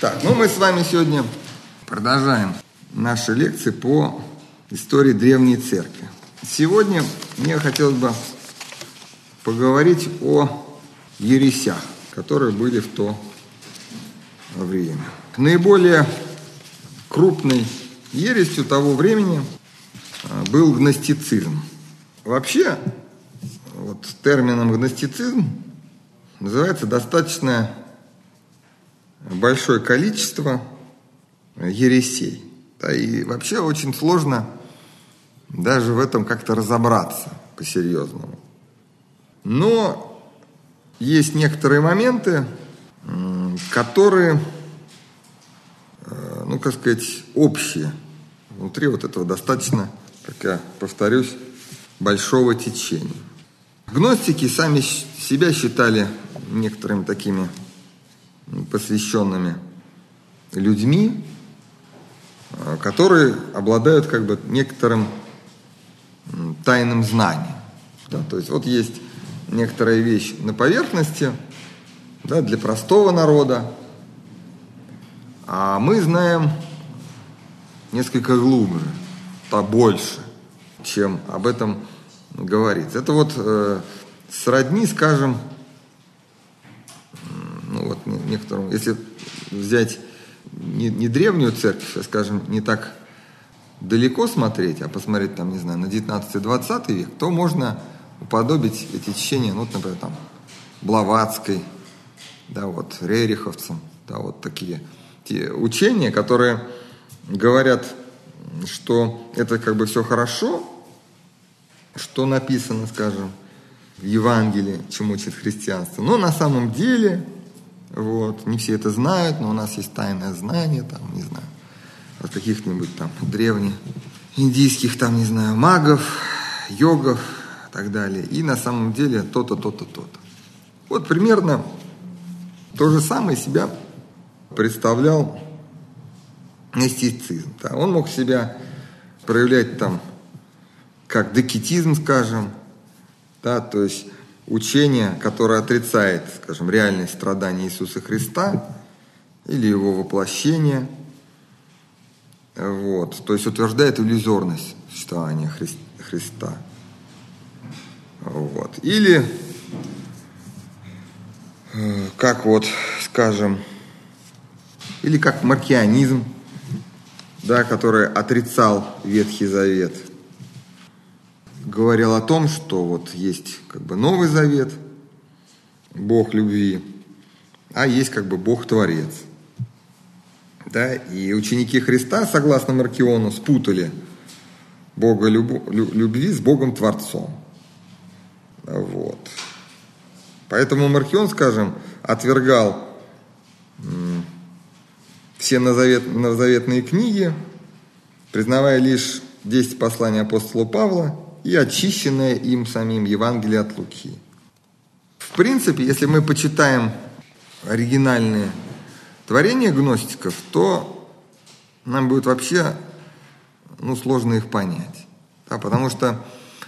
Так, мы с вами сегодня продолжаем наши лекции по истории Древней Церкви. Сегодня мне хотелось бы поговорить о ересях, которые были в то время. Наиболее крупной ересью того времени был гностицизм. Вообще, термином гностицизм называется достаточно большое количество ересей. Да, и вообще очень сложно даже в этом как-то разобраться по-серьезному. Но есть некоторые моменты, которые, общие внутри этого достаточно, как я повторюсь, большого течения. Гностики сами себя считали некоторыми такими посвященными людьми, которые обладают некоторым тайным знанием. Да, то есть есть некоторая вещь на поверхности, да, для простого народа, а мы знаем несколько глубже, больше, чем об этом говорится. Это сродни, скажем, некоторым, если взять не древнюю церковь, скажем, не так далеко смотреть, а посмотреть, на 19-20 век, то можно уподобить эти течения, например, Блаватской, да, Рериховцам, да, такие те учения, которые говорят, что это все хорошо, что написано, скажем, в Евангелии, чему учит христианство, но на самом деле не все это знают, но у нас есть тайное знание, от каких-нибудь древних индийских, магов, йогов и так далее. И на самом деле то-то, то-то, то-то. Примерно то же самое себя представлял гностицизм. Да. Он мог себя проявлять как докетизм, скажем, да, то есть учение, которое отрицает, скажем, реальность страданий Иисуса Христа или его воплощение, то есть утверждает иллюзорность существования Христа. Или, или как маркионизм, да, который отрицал Ветхий Завет, говорил о том, что есть Новый Завет, Бог любви, а есть Бог-творец. Да? И ученики Христа, согласно Маркиону, спутали Бога любви с Богом-творцом. Поэтому Маркион, скажем, отвергал все новозаветные книги, признавая лишь 10 посланий апостола Павла и очищенное им самим Евангелие от Луки. В принципе, если мы почитаем оригинальные творения гностиков, то нам будет вообще сложно их понять. Да, потому что,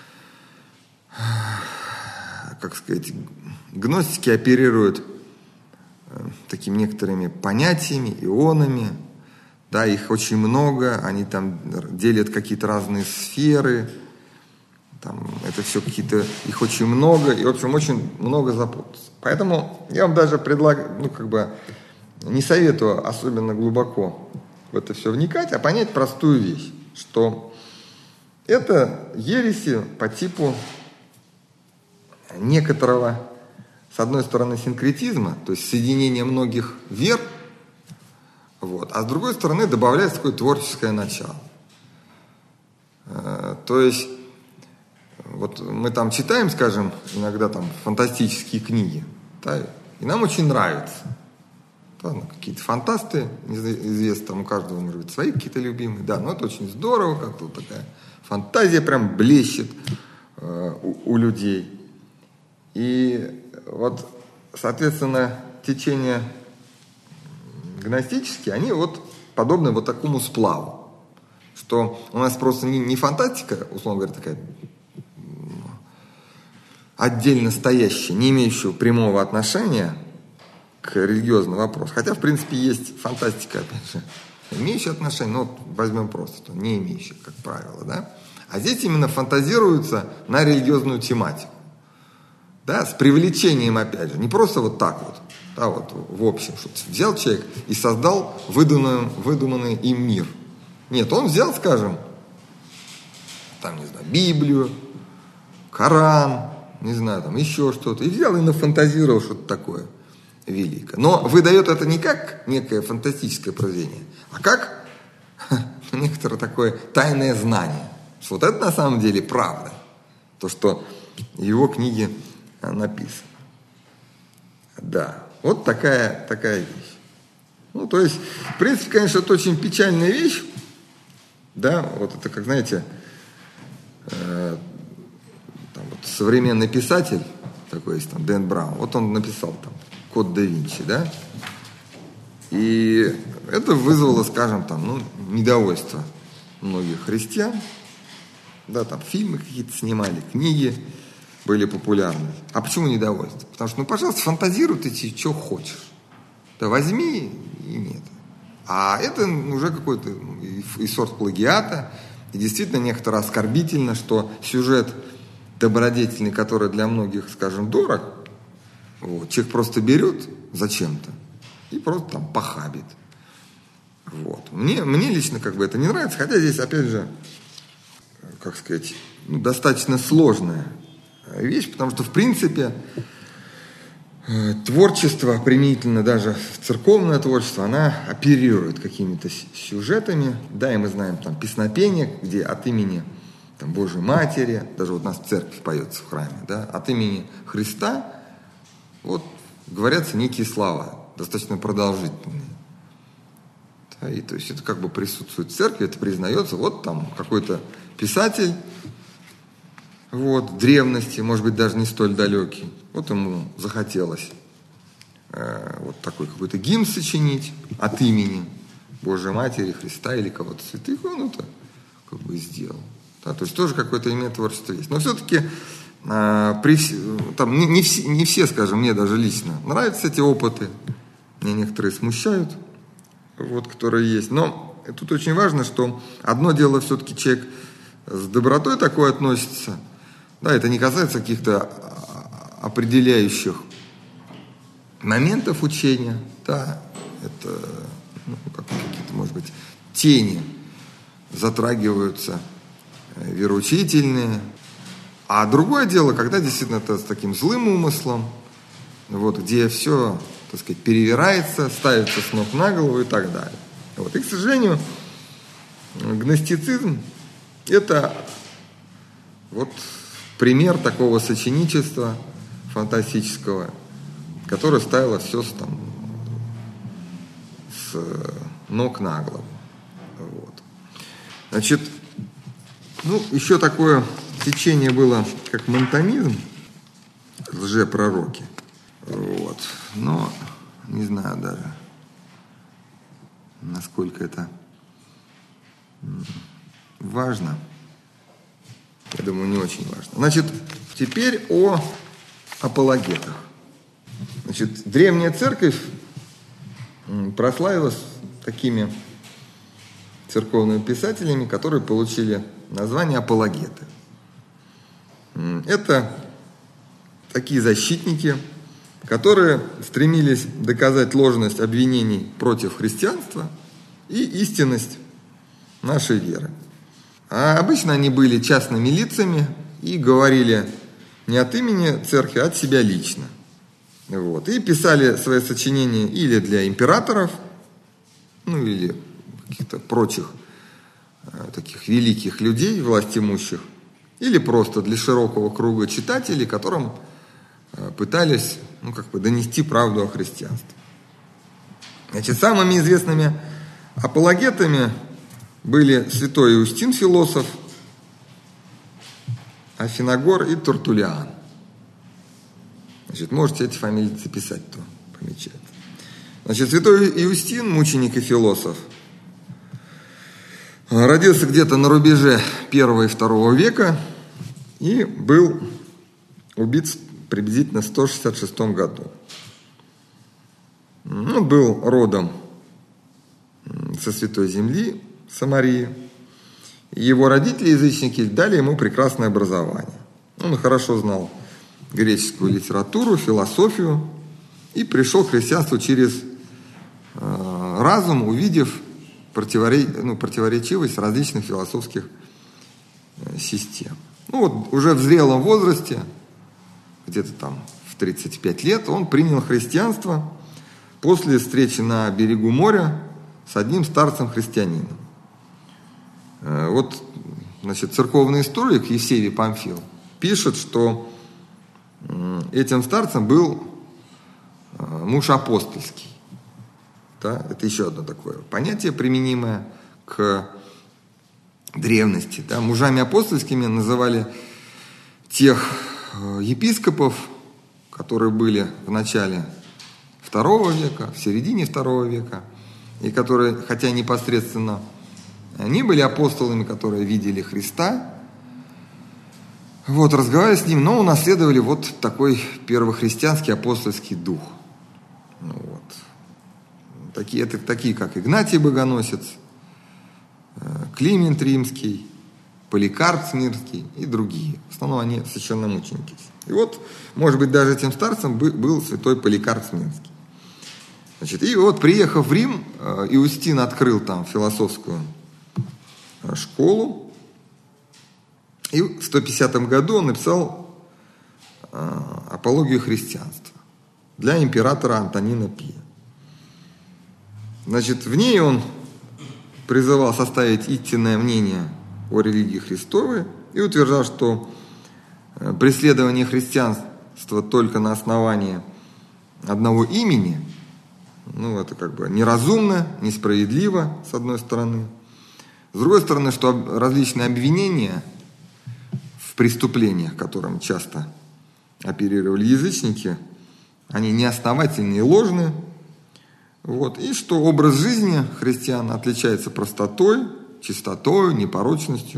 гностики оперируют такими некоторыми понятиями, ионами, да, их очень много, они делят какие-то разные сферы, это все их очень много, и, в общем, очень много запутаться. Поэтому я вам даже предлагаю, не советую особенно глубоко в это все вникать, а понять простую вещь, что это ереси по типу некоторого, с одной стороны, синкретизма, то есть соединения многих вер, а с другой стороны добавляется такое творческое начало. То есть мы читаем, скажем, иногда фантастические книги, да, и нам очень нравится. Да, какие-то фантасты, известно, у каждого, может быть, свои какие-то любимые, да, но это очень здорово, как-то такая фантазия прям блещет у людей. И соответственно, течения гностические, они подобны такому сплаву, что у нас просто не фантастика, условно говоря, такая отдельно стоящая, не имеющая прямого отношения к религиозному вопросу. Хотя, в принципе, есть фантастика, опять же, имеющая отношение, но вот возьмем просто, не имеющая, как правило, да. А здесь именно фантазируется на религиозную тематику, да, с привлечением, опять же, не просто вот так вот, да, вот в общем, что взял человек и создал выдуманный им мир. Нет, он взял, скажем, там, не знаю, Библию, Коран, не знаю, там еще что-то, и взял и нафантазировал что-то такое великое. Но выдает это не как некое фантастическое произведение, а как некоторое такое тайное знание. Что вот это на самом деле правда. То, что в его книге написано. Да, вот такая вещь. Ну, то есть, в принципе, конечно, это очень печальная вещь. Да, вот это, как, знаете, там вот современный писатель, такой есть там, Дэн Браун, вот он написал там «Код да Винчи», да, и это вызвало, скажем, там, недовольство многих христиан, да, там фильмы какие-то снимали, книги были популярны. А почему недовольство? Потому что, пожалуйста, фантазируй ты, что хочешь. Да возьми и нет. А это уже какой-то и сорт плагиата, и действительно некоторо оскорбительно, что сюжет добродетельный, который для многих, скажем, дорог, вот, человек просто берет зачем-то и просто там похабит. Вот. Мне лично как бы это не нравится, хотя здесь, опять же, как сказать, достаточно сложная вещь, потому что, в принципе, творчество, применительно даже церковное творчество, она оперирует какими-то сюжетами. Да, и мы знаем там песнопение, где от имени там, Божьей Матери, даже вот у нас в церкви поется в храме, да, от имени Христа вот говорятся некие слова, достаточно продолжительные. Да, и то есть это как бы присутствует в церкви, это признается, вот там какой-то писатель, вот, древности, может быть, даже не столь далекий. Вот ему захотелось вот такой какой-то гимн сочинить от имени Божьей Матери, Христа или кого-то святых, он это как бы сделал. Да, то есть тоже какое-то имя творчества есть. Но все-таки там не все, скажем, мне даже лично нравятся эти опыты. Мне некоторые смущают, вот, которые есть. Но тут очень важно, что одно дело все-таки человек с добротой такой относится. Да, это не касается каких-то определяющих моментов учения. Да, это какие-то, может быть, тени затрагиваются вероучительные. А другое дело, когда действительно это с таким злым умыслом, вот, где все, так сказать, перевирается, ставится с ног на голову и так далее. Вот. И, к сожалению, гностицизм – это вот пример такого сочиничества фантастического, которое ставило все там, с ног на голову. Вот. Значит, еще такое течение было, как монтанизм, лжепророки. Вот. Но не знаю даже, насколько это важно. Я думаю, не очень важно. Значит, теперь о апологетах. Значит, древняя церковь прославилась такими церковными писателями, которые получили название апологеты. Это такие защитники, которые стремились доказать ложность обвинений против христианства и истинность нашей веры. А обычно они были частными лицами и говорили не от имени церкви, а от себя лично. Вот. И писали свои сочинения или для императоров, или каких-то прочих таких великих людей, властимущих, или просто для широкого круга читателей, которым пытались донести правду о христианстве. Значит, самыми известными апологетами были святой Иустин, философ, Афиногор и Тертуллиан. Значит, можете эти фамилии записать, то помечать. Значит, святой Иустин, мученик и философ, родился где-то на рубеже 1 и 2 века и был убит приблизительно в 166 году. Он был родом со Святой Земли, Самарии. Его родители, язычники, дали ему прекрасное образование. Он хорошо знал греческую литературу, философию и пришел к христианству через разум, увидев противоречивость различных философских систем. Уже в зрелом возрасте, где-то там в 35 лет, он принял христианство после встречи на берегу моря с одним старцем-христианином. Церковный историк Евсевий Памфил пишет, что этим старцем был муж апостольский. Да? Это еще одно такое понятие, применимое к древности. Да? Мужами апостольскими называли тех епископов, которые были в начале II века, в середине II века, и которые, хотя непосредственно они были апостолами, которые видели Христа, разговаривали с ним, но унаследовали такой первохристианский апостольский дух. Такие, как Игнатий Богоносец, Климент Римский, Поликарп Смирнский и другие. В основном они священномученики. И может быть, даже этим старцем был святой Поликарп Смирнский. Приехав в Рим, Иустин открыл там философскую школу. И в 150 году он написал апологию христианства для императора Антонина Пия. В ней он призывал составить истинное мнение о религии Христовой и утверждал, что преследование христианства только на основании одного имени, это неразумно, несправедливо, с одной стороны. С другой стороны, что различные обвинения в преступлениях, которым часто оперировали язычники, они неосновательны и ложны. И что образ жизни христиан отличается простотой, чистотой, непорочностью,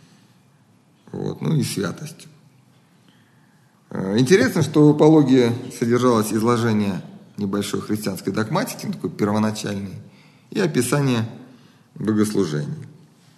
и святостью. Интересно, что в апологии содержалось изложение небольшой христианской догматики, такой первоначальной, и описание богослужений.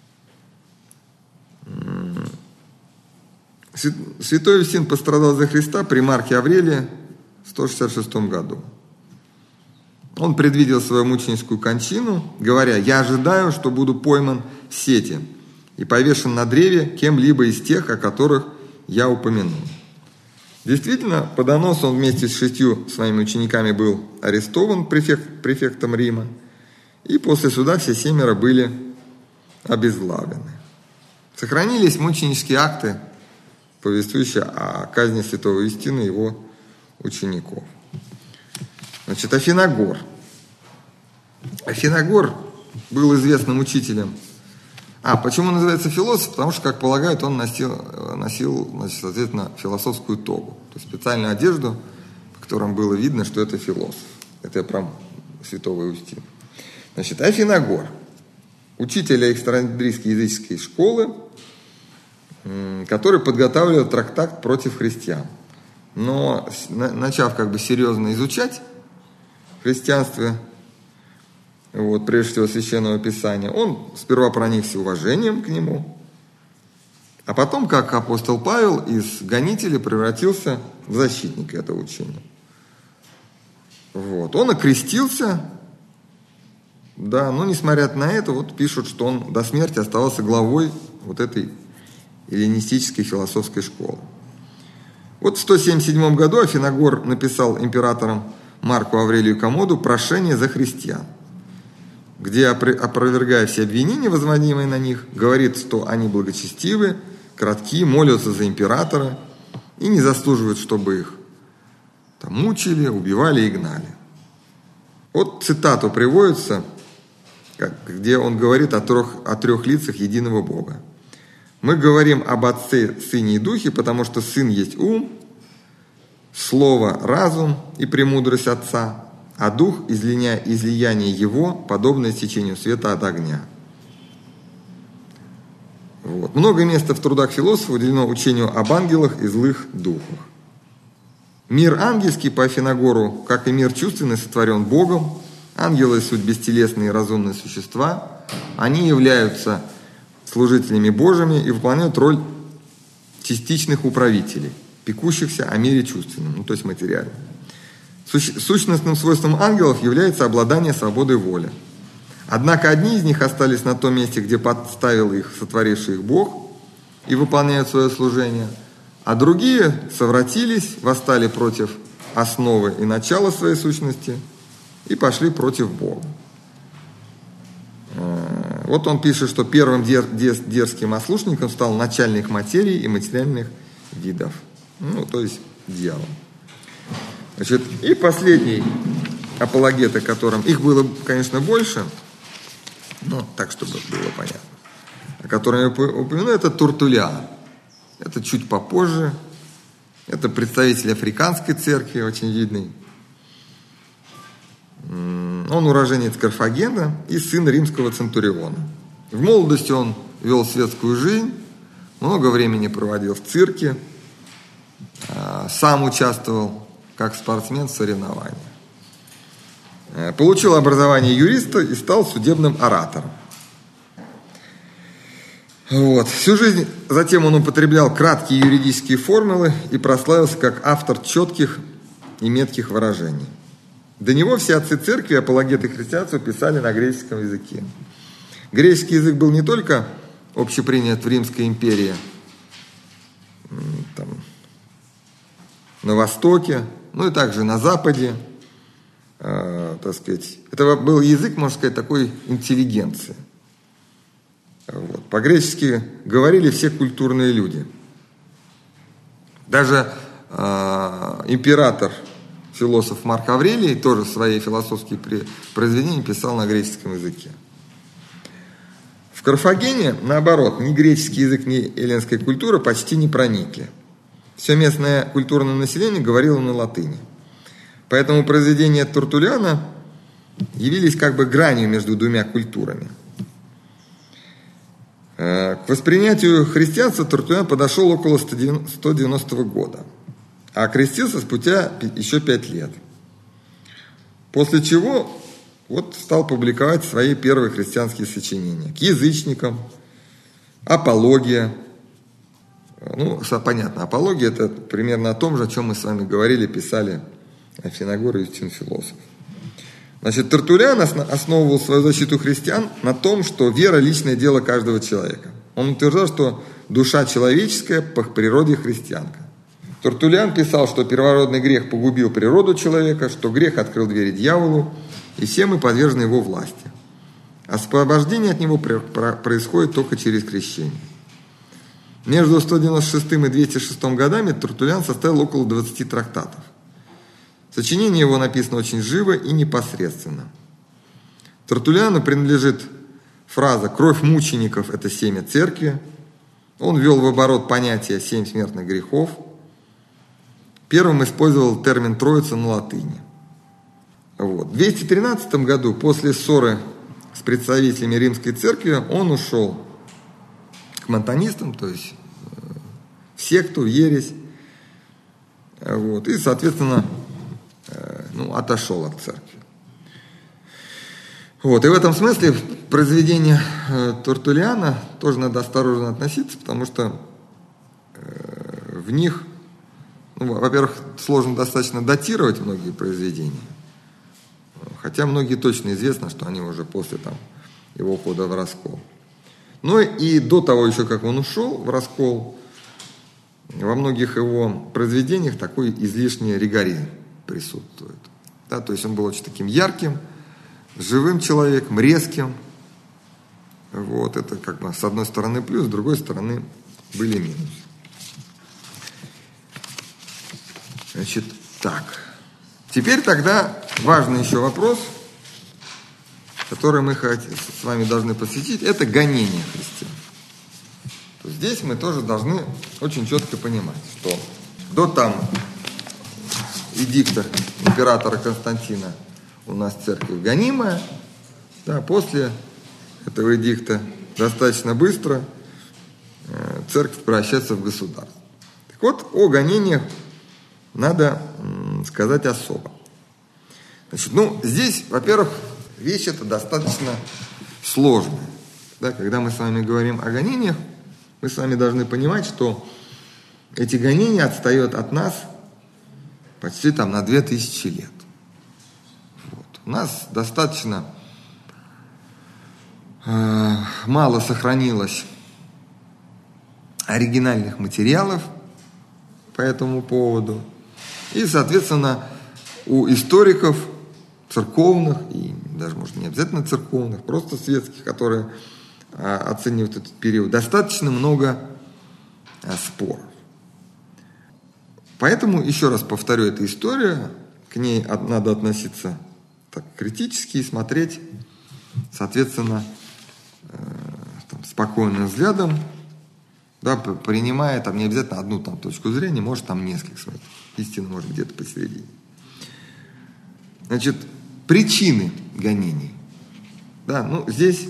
Святой Иустин пострадал за Христа при Марке Аврелии в 166 году. Он предвидел свою мученическую кончину, говоря: «Я ожидаю, что буду пойман в сети и повешен на древе кем-либо из тех, о которых я упомянул». Действительно, по доносу он вместе с 6 своими учениками был арестован префектом Рима, и после суда все 7 были обезглавлены. Сохранились мученические акты, повествующие о казни святого Иустина и его учеников. Афиногор. Афиногор был известным учителем. Почему он называется философ? Потому что, как полагают, он носил соответственно, философскую тогу. То есть специальную одежду, по которой было видно, что это философ. Это я про святого Иустина. Афиногор. Учитель Александрийской языческой школы, который подготавливал трактат против христиан. Но, начав серьезно изучать христианство, прежде всего Священного Писания, он сперва проникся уважением к нему, а потом, как апостол Павел, из гонителя превратился в защитника этого учения. Он окрестился, но несмотря на это, пишут, что он до смерти оставался главой этой эллинистической философской школы. В 177 году Афиногор написал императорам Марку Аврелию Комоду прошение за христиан, где, опровергая все обвинения, возводимые на них, говорит, что они благочестивы, кратки, молятся за императора и не заслуживают, чтобы их мучили, убивали и гнали. Цитату приводится, где он говорит о трех лицах единого Бога. «Мы говорим об Отце, Сыне и Духе, потому что Сын есть ум, Слово – разум и премудрость Отца, а Дух – излияние Его, подобное течению света от огня». Много места в трудах философа уделено учению об ангелах и злых духах. Мир ангельский по Афиногору, как и мир чувственный, сотворен Богом. Ангелы – суть бестелесные и разумные существа. Они являются служителями Божьими и выполняют роль частичных управителей, пекущихся о мире чувственном, то есть материальном. Сущностным свойством ангелов является обладание свободой воли. Однако одни из них остались на том месте, где поставил их сотворивший их Бог, и выполняют свое служение, а другие совратились, восстали против основы и начала своей сущности и пошли против Бога. Вот он пишет, что первым дерзким ослушником стал начальник материи и материальных видов, то есть дьявол. Значит, и последний апологет, о котором, их было, конечно, больше, но так, чтобы было понятно, о котором я упомяну, это Тертуллиан. Это чуть попозже. Это представитель африканской церкви, очень видный. Он уроженец Карфагена и сын римского центуриона. В молодости он вел светскую жизнь, много времени проводил в цирке, сам участвовал как спортсмен в соревнованиях. Получил образование юриста и стал судебным оратором. Всю жизнь затем он употреблял краткие юридические формулы и прославился как автор четких и метких выражений. До него все отцы церкви, апологеты христианства, писали на греческом языке. Греческий язык был не только общепринят в Римской империи, на Востоке, но и также на Западе. Это был язык, можно сказать, такой интеллигенции. По-гречески говорили все культурные люди. Даже император, философ Марк Аврелий, тоже свои философские произведения писал на греческом языке. В Карфагене, наоборот, ни греческий язык, ни эллинская культура почти не проникли. Все местное культурное население говорило на латыни. Поэтому произведения Тертуллиана явились как бы гранью между двумя культурами. К воспринятию христианства Тертуллиан подошел около 190 года, а крестился спустя еще 5 лет. После чего стал публиковать свои первые христианские сочинения. К язычникам, апология. Понятно, апология – это примерно о том же, о чем мы с вами говорили, писали Афиногор и Юстин Философ. Значит, Тертуллиан основывал свою защиту христиан на том, что вера – личное дело каждого человека. Он утверждал, что душа человеческая по природе христианка. Тертуллиан писал, что первородный грех погубил природу человека, что грех открыл двери дьяволу, и все мы подвержены его власти. Освобождение от него происходит только через крещение. Между 196 и 206 годами Тертуллиан составил около 20 трактатов. Сочинение его написано очень живо и непосредственно. Тертуллиану принадлежит фраза «кровь мучеников – это семя церкви». Он ввел в оборот понятие «семь смертных грехов». Первым использовал термин «троица» на латыни. В 213 году, после ссоры с представителями римской церкви, он ушел к монтанистам, то есть в секту, в ересь, и, соответственно, отошел от церкви. И в этом смысле произведения Тертуллиана тоже надо осторожно относиться, потому что в них, во-первых, сложно достаточно датировать многие произведения, хотя многие точно известно, что они уже после его ухода в раскол. Но и до того еще, как он ушел в раскол, во многих его произведениях такой излишний ригоризм присутствует. То есть он был очень таким ярким, живым человеком, резким. Это как бы с одной стороны плюс, с другой стороны были минусы. Значит, так. Теперь тогда важный еще вопрос, который мы с вами должны посвятить, это гонение христиан. Здесь мы тоже должны очень четко понимать, что до эдикта императора Константина у нас церковь гонимая, после этого эдикта достаточно быстро церковь превращается в государство. Так о гонениях надо сказать особо. Значит, здесь, во-первых, вещь эта достаточно сложная. Да, когда мы с вами говорим о гонениях, мы с вами должны понимать, что эти гонения отстают от нас почти на 2000 лет. Вот. У нас достаточно мало сохранилось оригинальных материалов по этому поводу. И, соответственно, у историков церковных, и даже, может, не обязательно церковных, просто светских, которые оценивают этот период, достаточно много споров. Поэтому, еще раз повторю, эта история, к ней надо относиться так критически и смотреть, соответственно, спокойным взглядом, да, принимая не обязательно одну точку зрения, может несколько смотреть. Истина может где-то посередине. Значит, причины гонений. Да, здесь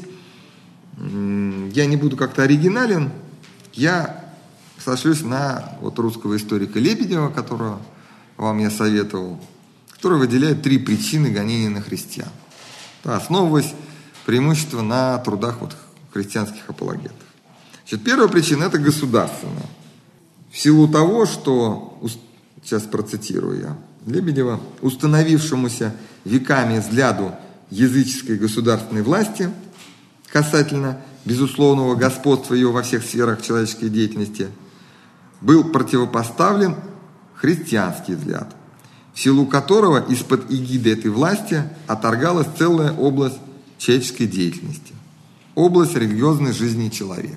я не буду как-то оригинален, я сошлюсь на русского историка Лебедева, которого вам я советовал, который выделяет 3 причины гонений на христиан, да, основываясь преимущественно на трудах христианских апологетов. Значит, первая причина – это государственная. В силу того, что, сейчас процитирую я Лебедева, установившемуся веками взгляду языческой государственной власти касательно безусловного господства ее во всех сферах человеческой деятельности был противопоставлен христианский взгляд, в силу которого из-под эгиды этой власти отторгалась целая область человеческой деятельности, область религиозной жизни человека.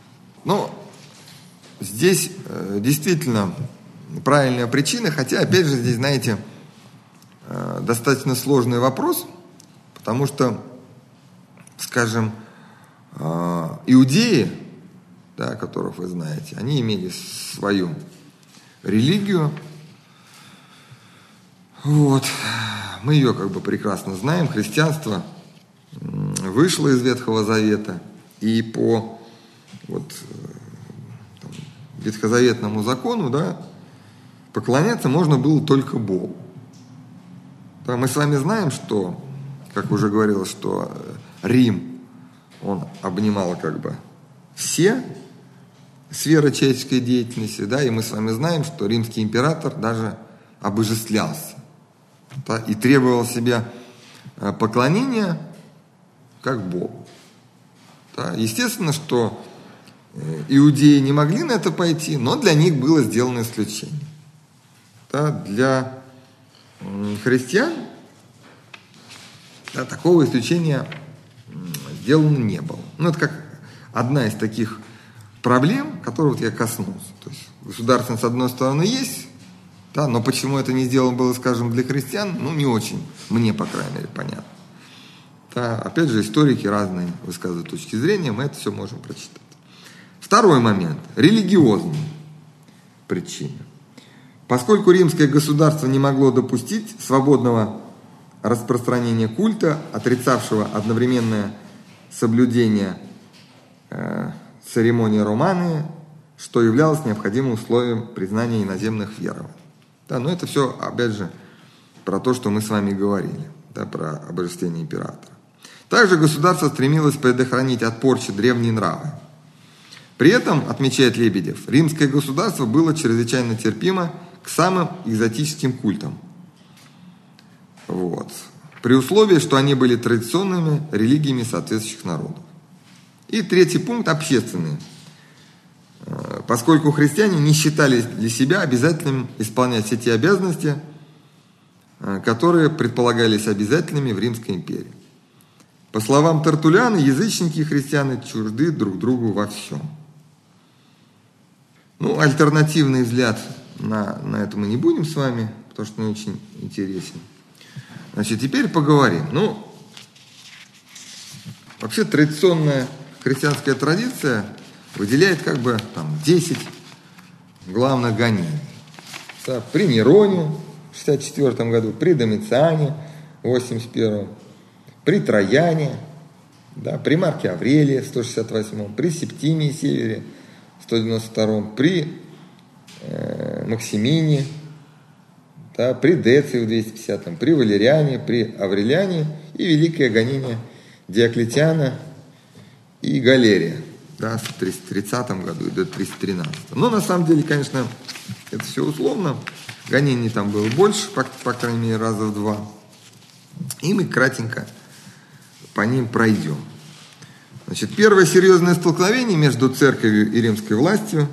Здесь действительно правильная причина, хотя, опять же, здесь, знаете, достаточно сложный вопрос, потому что, скажем, иудеи, да, которых вы знаете, они имели свою религию. Мы ее прекрасно знаем. Христианство вышло из Ветхого Завета, и по ветхозаветному закону, да, поклоняться можно было только Богу. Да, мы с вами знаем, что, как уже говорилось, что Рим, он обнимал все сферы человеческой деятельности, да, и мы с вами знаем, что римский император даже обожествлялся, да, и требовал себе поклонения как Богу. Да. Естественно, что иудеи не могли на это пойти, но для них было сделано исключение. Да, для христиан, да, такого исключения сделано не было. Это как одна из таких проблем, которых я коснулся. То есть государственность, с одной стороны, есть, да, но почему это не сделано было, скажем, для христиан, не очень, мне, по крайней мере, понятно. Да, опять же, историки разные высказывают точки зрения, мы это все можем прочитать. Второй момент – религиозные причины. Поскольку римское государство не могло допустить свободного распространения культа, отрицавшего одновременное соблюдение церемонии романы, что являлось необходимым условием признания иноземных верований. Да, но это все, опять же, про то, что мы с вами говорили, да, про обожествление императора. Также государство стремилось предохранить от порчи древние нравы. При этом, отмечает Лебедев, римское государство было чрезвычайно терпимо к самым экзотическим культам. При условии, что они были традиционными религиями соответствующих народов. И третий пункт – общественный. Поскольку христиане не считали для себя обязательным исполнять все те обязанности, которые предполагались обязательными в Римской империи. По словам Тертуллиана, язычники и христиане чужды друг другу во всем. Альтернативный взгляд на это мы не будем с вами, потому что он очень интересен. Значит, теперь поговорим. Вообще традиционная христианская традиция выделяет 10 главных гонений. Да, при Нероне в 64 году, при Домициане в 81, при Трояне, да, при Марке Аврелии в 168, при Септимии Севере в 192, при Максимине, да, при Деции в 250-м, при Валериане, при Аврелиане и великое гонение Диоклетиана и Галерия, да, в 330 году и до 313. Но на самом деле, конечно, это все условно. Гонений там было больше, по крайней мере, раза в 2. И мы кратенько по ним пройдем. Значит, первое серьезное столкновение между церковью и римской властью,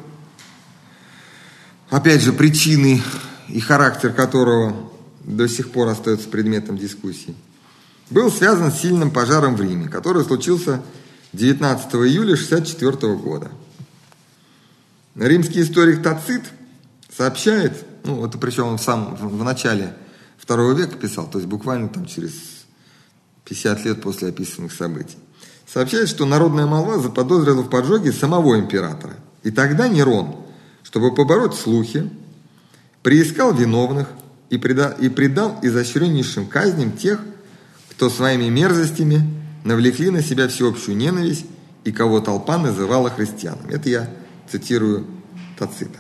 опять же, причины и характер которого до сих пор остается предметом дискуссий, был связан с сильным пожаром в Риме, который случился 19 июля 1964 года. Римский историк Тацит сообщает, ну, это причем он сам в начале II века писал, то есть буквально там через 50 лет после описанных событий, сообщает, что народная молва заподозрила в поджоге самого императора. И тогда Нерон, чтобы побороть слухи, приискал виновных и предал изощреннейшим казням тех, кто своими мерзостями навлекли на себя всеобщую ненависть и кого толпа называла христианами. Это я цитирую Тацита.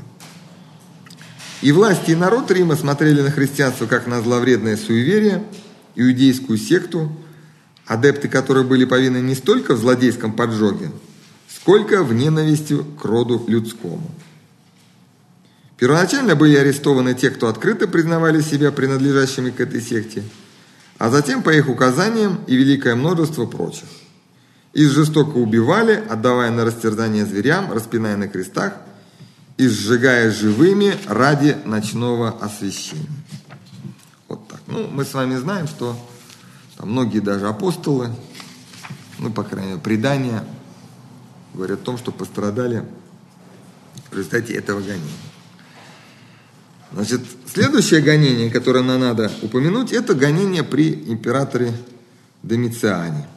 И власти, и народ Рима смотрели на христианство как на зловредное суеверие, иудейскую секту, адепты которой были повинны не столько в злодейском поджоге, сколько в ненависти к роду людскому. Первоначально были арестованы те, кто открыто признавали себя принадлежащими к этой секте, а затем по их указаниям и великое множество прочих. Их жестоко убивали, отдавая на растерзание зверям, распиная на крестах и сжигая живыми ради ночного освящения. Вот так. Ну, мы с вами знаем, что там многие даже апостолы, ну, по крайней мере, предания говорят о том, что пострадали в результате этого гонения. Значит, следующее гонение, которое нам надо упомянуть, это гонение при императоре Домициане.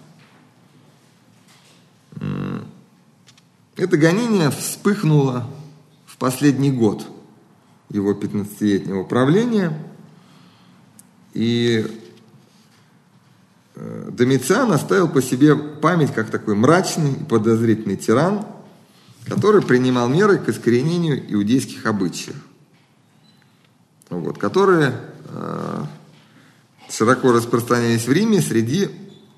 Это гонение вспыхнуло в последний год его 15-летнего правления, и Домициан оставил по себе память как такой мрачный и подозрительный тиран, который принимал меры к искоренению иудейских обычаев, вот, которые широко распространялись в Риме среди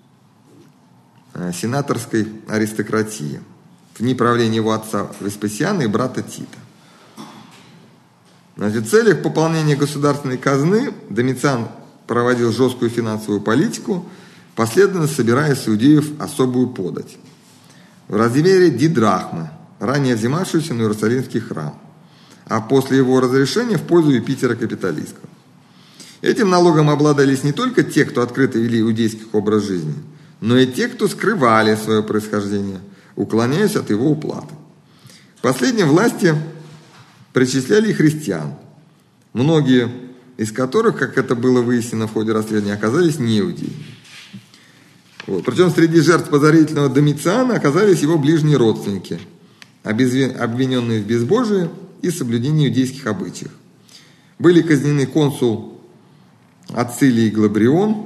сенаторской аристократии в дни правления его отца Веспасиана и брата Тита. Значит, в целях пополнения государственной казны Домициан проводил жесткую финансовую политику, последовательно собирая с иудеев особую подать в размере дидрахмы, ранее взимавшуюся на Иерусалимский храм, а после его разрешения в пользу Юпитера Капитолийского. Этим налогом обладались не только те, кто открыто вели иудейский образ жизни, но и те, кто скрывали свое происхождение, уклоняясь от его уплаты. К последним власти причисляли и христиан, многие из которых, как это было выяснено в ходе расследования, оказались не иудеями. Вот. Причем среди жертв подозрительного Домициана оказались его ближние родственники, обвиненные в безбожии и соблюдении иудейских обычаев. Были казнены консул Ацилий Глабрион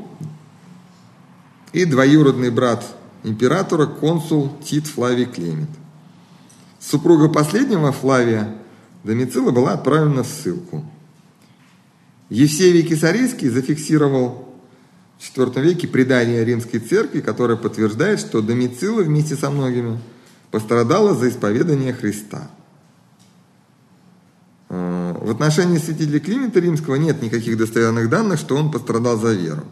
и двоюродный брат императора, консул Тит Флавий Климент. Супруга последнего, Флавия Домицила, была отправлена в ссылку. Евсевий Кесарийский зафиксировал в IV веке предание римской церкви, которое подтверждает, что Домицила вместе со многими пострадала за исповедание Христа. В отношении святителя Климента Римского нет никаких достоверных данных, что он пострадал за веру.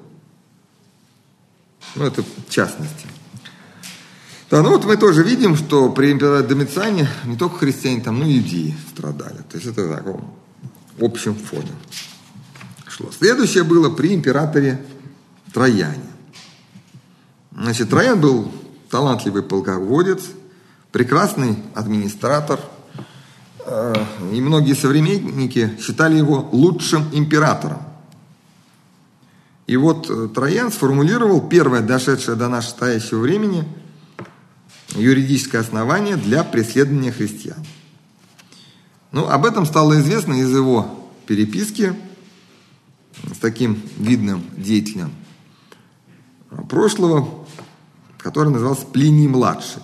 Ну, это в частности. Да, ну вот мы тоже видим, что при императоре Домициане не только христиане, там, но и иудеи страдали. То есть это в таком общем фоне шло. Следующее было при императоре Трояне. Значит, Троян был талантливый полководец, прекрасный администратор, и многие современники считали его лучшим императором. И вот Троян сформулировал первое, дошедшее до настоящего времени, юридическое основание для преследования христиан. Ну, об этом стало известно из его переписки с таким видным деятелем прошлого, который назывался Плиний-младший.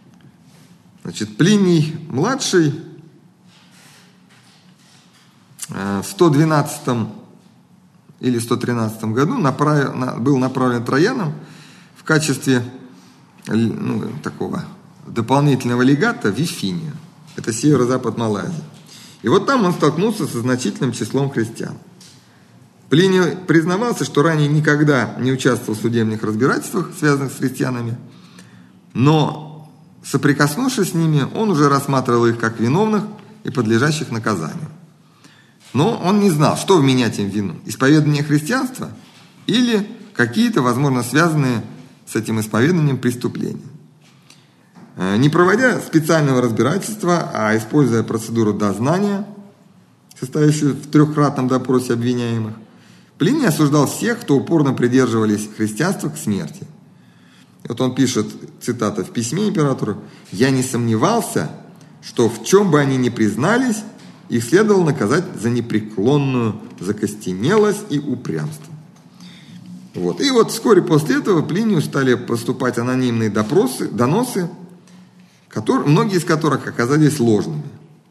Значит, Плиний-младший в 112 или 113 году был направлен Трояном в качестве такого дополнительного легата в Вифинию. Это северо-запад Малайзии. И вот там он столкнулся со значительным числом христиан. Плиний признавался, что ранее никогда не участвовал в судебных разбирательствах, связанных с христианами, но, соприкоснувшись с ними, он уже рассматривал их как виновных и подлежащих наказанию. Но он не знал, что вменять им в вину: исповедание христианства или какие-то, возможно, связанные с этим исповеданием преступления. Не проводя специального разбирательства, а используя процедуру дознания, состоящую в трехкратном допросе обвиняемых, Плиний осуждал всех, кто упорно придерживались христианства, к смерти. Вот он пишет, цитата, в письме императору: «Я не сомневался, что в чем бы они ни признались, их следовало наказать за непреклонную закостенелость и упрямство». Вот. И вот вскоре после этого Плинию стали поступать анонимные доносы, многие из которых оказались ложными.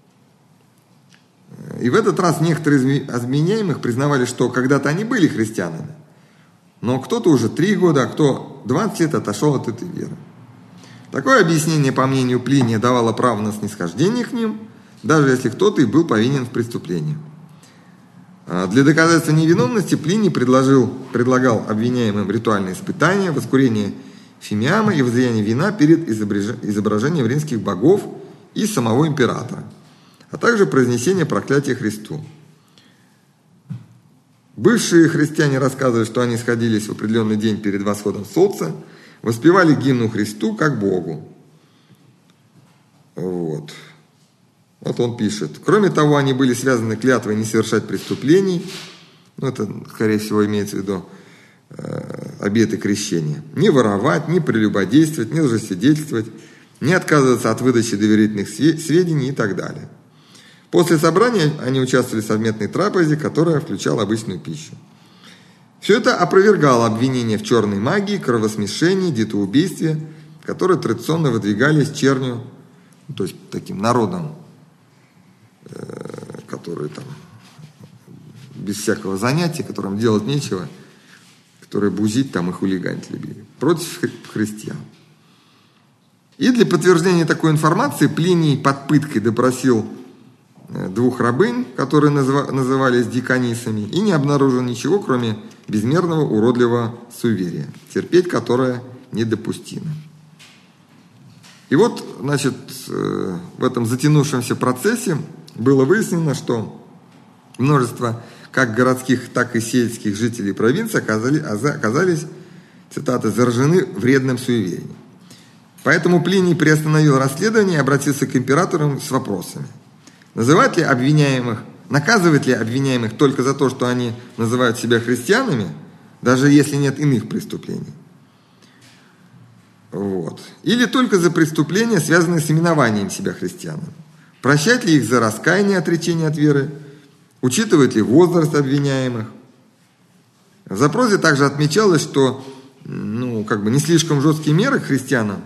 И в этот раз некоторые из обвиняемых признавали, что когда-то они были христианами, но кто-то уже 3 года, а кто 20 лет отошел от этой веры. Такое объяснение, по мнению Плиния, давало право на снисхождение к ним, даже если кто-то и был повинен в преступлении. Для доказательства невиновности Плиний предлагал обвиняемым ритуальные испытания, воскурение фимиама и возлияние вина перед изображением римских богов и самого императора, а также произнесение проклятия Христу. Бывшие христиане рассказывали, что они сходились в определенный день перед восходом солнца, воспевали гимну Христу как Богу. Вот он пишет. Кроме того, они были связаны клятвой не совершать преступлений. Это, скорее всего, имеется в виду обеты крещения. Не воровать, не прелюбодействовать, не лжесвидетельствовать, не отказываться от выдачи доверительных сведений и так далее. После собрания они участвовали в совместной трапезе, которая включала обычную пищу. Все это опровергало обвинения в черной магии, кровосмешении, детоубийстве, которые традиционно выдвигались чернью, то есть таким народом, которые там без всякого занятия, которым делать нечего, которые бузить там и хулиганить любили, против христиан. И для подтверждения такой информации Плиний под пыткой допросил 2 рабынь, которые назывались диконисами, и не обнаружил ничего, кроме безмерного уродливого суеверия, терпеть которое недопустимо. И вот, значит, в этом затянувшемся процессе было выяснено, что множество как городских, так и сельских жителей провинции оказались, цитата, заражены вредным суеверием. Поэтому Плиний приостановил расследование и обратился к императору с вопросами. Наказывать ли обвиняемых только за то, что они называют себя христианами, даже если нет иных преступлений? Или только за преступления, связанные с именованием себя христианами? Прощать ли их за раскаяние, отречение от веры? Учитывать ли возраст обвиняемых? В запросе также отмечалось, что не слишком жесткие меры к христианам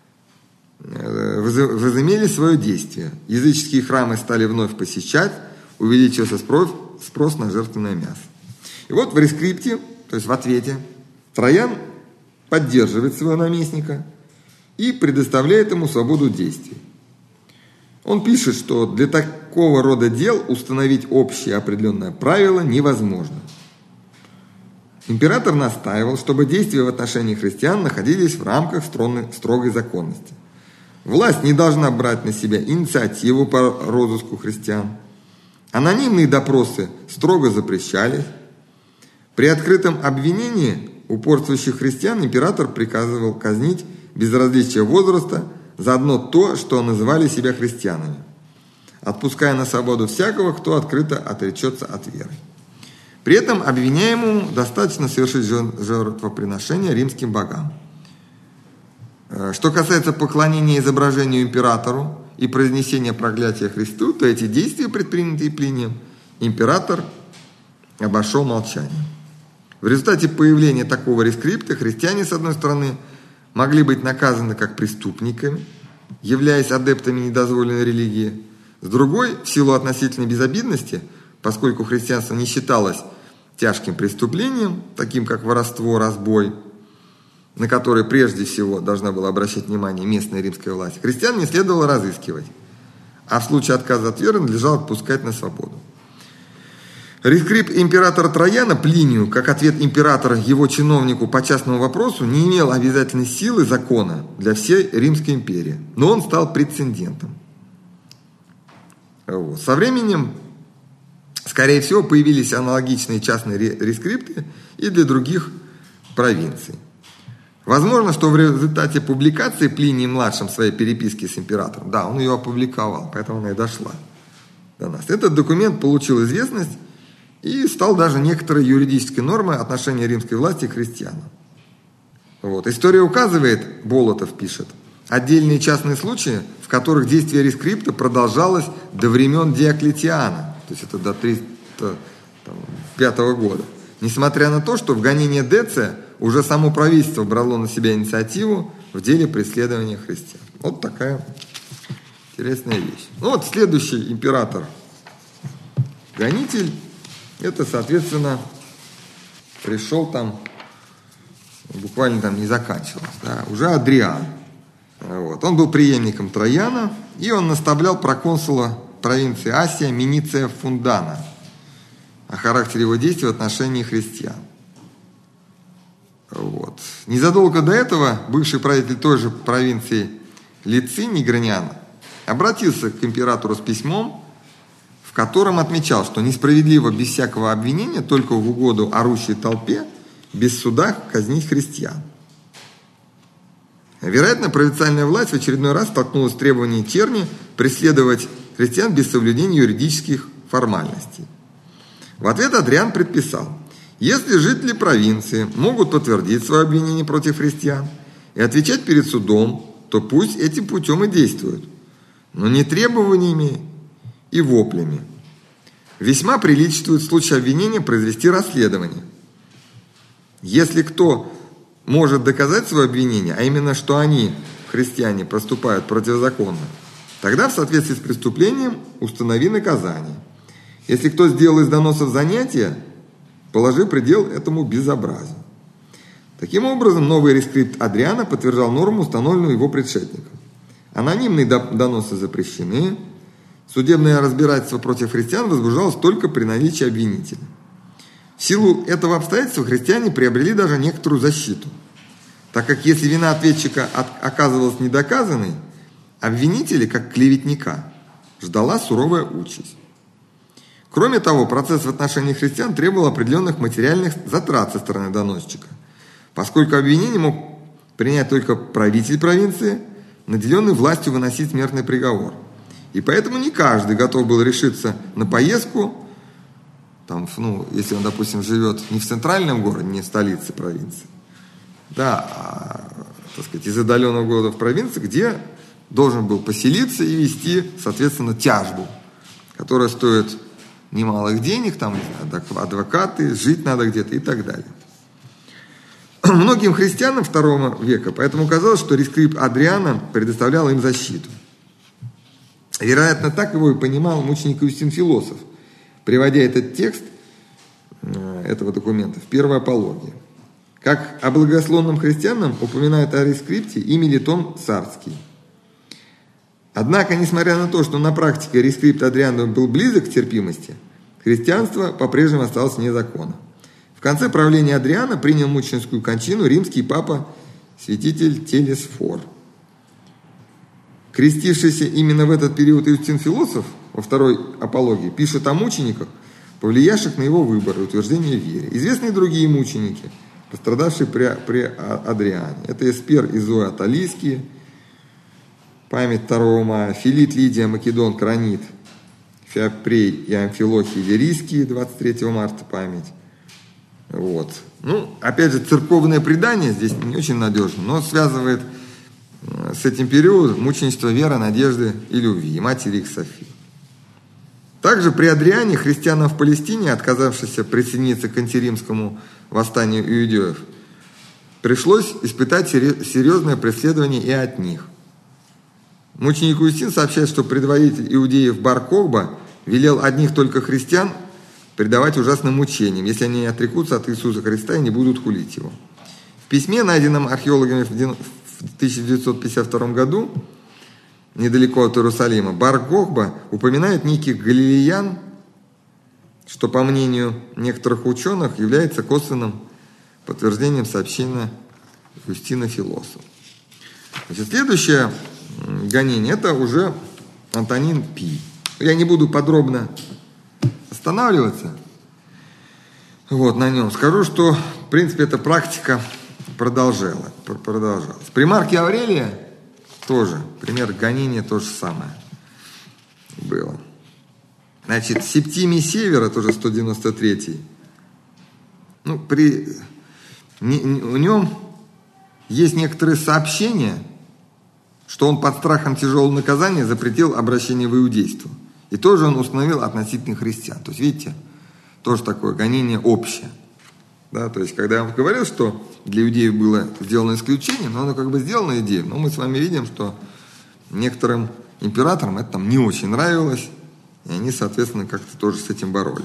возымели свое действие. Языческие храмы стали вновь посещать, увеличился спрос на жертвенное мясо. И вот в рескрипте, то есть в ответе, Троян поддерживает своего наместника и предоставляет ему свободу действий. Он пишет, что для такого рода дел установить общее определенное правило невозможно. Император настаивал, чтобы действия в отношении христиан находились в рамках строгой законности. Власть не должна брать на себя инициативу по розыску христиан. Анонимные допросы строго запрещались. При открытом обвинении упорствующих христиан император приказывал казнить без различия возраста за одно то, что называли себя христианами, отпуская на свободу всякого, кто открыто отречется от веры. При этом обвиняемому достаточно совершить жертвоприношение римским богам. Что касается поклонения изображению императору и произнесения проклятия Христу, то эти действия, предпринятые Плинием, император обошел молчанием. В результате появления такого рескрипта христиане, с одной стороны, могли быть наказаны как преступниками, являясь адептами недозволенной религии, с другой, в силу относительной безобидности, поскольку христианство не считалось тяжким преступлением, таким как воровство, разбой, на которые прежде всего должна была обращать внимание местная римская власть, христиан не следовало разыскивать, а в случае отказа от веры надлежало отпускать на свободу. Рескрипт императора Трояна Плинию, как ответ императора его чиновнику по частному вопросу, не имел обязательной силы закона для всей Римской империи, но он стал прецедентом. Вот. Со временем, скорее всего, появились аналогичные частные рескрипты и для других провинций. Возможно, что в результате публикации Плинием-младшим своей переписки с императором, да, он ее опубликовал, поэтому она и дошла до нас, этот документ получил известность и стал даже некоторой юридической нормой отношения римской власти к христианам. Вот. История указывает, Болотов пишет, отдельные частные случаи, в которых действие рескрипта продолжалось до времен Диоклетиана, то есть это до 305 года. Несмотря на то, что в гонении Деция уже само правительство брало на себя инициативу в деле преследования христиан. Вот такая интересная вещь. Ну вот следующий император-гонитель, это, соответственно, пришел там, буквально там не заканчивалось, да, уже Адриан. Вот. Он был преемником Трояна, и он наставлял проконсула провинции Асия Миниция Фундана о характере его действий в отношении христиан. Вот. Незадолго до этого бывший правитель той же провинции Лициний Граниан обратился к императору с письмом, в котором отмечал, что несправедливо без всякого обвинения, только в угоду орущей толпе, без суда казнить христиан. Вероятно, провинциальная власть в очередной раз столкнулась с требованием черни преследовать христиан без соблюдения юридических формальностей. В ответ Адриан предписал: если жители провинции могут подтвердить свое обвинение против христиан и отвечать перед судом, то пусть этим путем и действуют, но не требованиями и воплями. Весьма приличествует в случае обвинения произвести расследование. Если кто может доказать свое обвинение, а именно, что они, христиане, поступают противозаконно, тогда в соответствии с преступлением установи наказание. Если кто сделал из доносов занятия, положи предел этому безобразию. Таким образом, новый рескрипт Адриана подтверждал норму, установленную его предшественником. Анонимные доносы запрещены. Судебное разбирательство против христиан возбуждалось только при наличии обвинителя. В силу этого обстоятельства христиане приобрели даже некоторую защиту, так как если вина ответчика оказывалась недоказанной, обвинителя, как клеветника, ждала суровая участь. Кроме того, процесс в отношении христиан требовал определенных материальных затрат со стороны доносчика, поскольку обвинение мог принять только правитель провинции, наделенный властью выносить смертный приговор. И поэтому не каждый готов был решиться на поездку, там, если он, допустим, живет не в центральном городе, не в столице провинции, да, так сказать, из отдаленного города в провинции, где должен был поселиться и вести, соответственно, тяжбу, которая стоит немалых денег, там, адвокаты, жить надо где-то и так далее. Многим христианам II века поэтому казалось, что рескрипт Адриана предоставлял им защиту. Вероятно, так его и понимал мученик Иустин Философ, приводя этот текст этого документа в первой апологии. Как о благословенном христианам упоминает о рескрипте и Мелитон Царский. Однако, несмотря на то, что на практике рескрипт Адриана был близок к терпимости, христианство по-прежнему осталось вне закона. В конце правления Адриана принял мученическую кончину римский папа святитель Телесфор. Крестившийся именно в этот период Иустин Философ во второй апологии пишет о мучениках, повлиявших на его выбор и утверждение в вере. Известны другие мученики, пострадавшие при Адриане. Это Эспер и Зоя Аталийские, память 2 мая, Филит, Лидия, Македон, Кранит, Феопрей и Амфилохий Лирийские, 23 марта память. Вот. Опять же, церковное предание здесь не очень надежно, но связывает с этим периодом мученичество веры, надежды и любви, и матери их Софии. Также при Адриане христианам в Палестине, отказавшихся присоединиться к антиримскому восстанию иудеев, пришлось испытать серьезное преследование и от них. Мученик Иустин сообщает, что предводитель иудеев Бар-Кохба велел одних только христиан предавать ужасным мучениям, если они отрекутся от Иисуса Христа и не будут хулить его. В письме, найденном археологами в 1952 году, недалеко от Иерусалима, Бар-Кохба упоминает неких галилеян, что, по мнению некоторых ученых, является косвенным подтверждением сообщения Юстина Философа. Значит, следующее гонение – это уже Антонин Пий. Я не буду подробно останавливаться на нем. Скажу, что, в принципе, эта практика продолжалась. При Марке Аврелии тоже, пример гонения то же самое было. Значит, Септимий Севера, тоже 193-й, у нем есть некоторые сообщения, что он под страхом тяжелого наказания запретил обращение в иудейство. И тоже он установил относительно христиан. То есть, видите, тоже такое гонение общее. Да, то есть, когда я вам говорил, что для иудеев было сделано исключение, но оно как бы сделано идеей, но мы с вами видим, что некоторым императорам это там не очень нравилось, и они, соответственно, как-то тоже с этим боролись.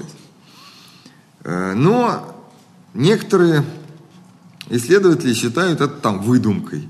Но некоторые исследователи считают это там выдумкой.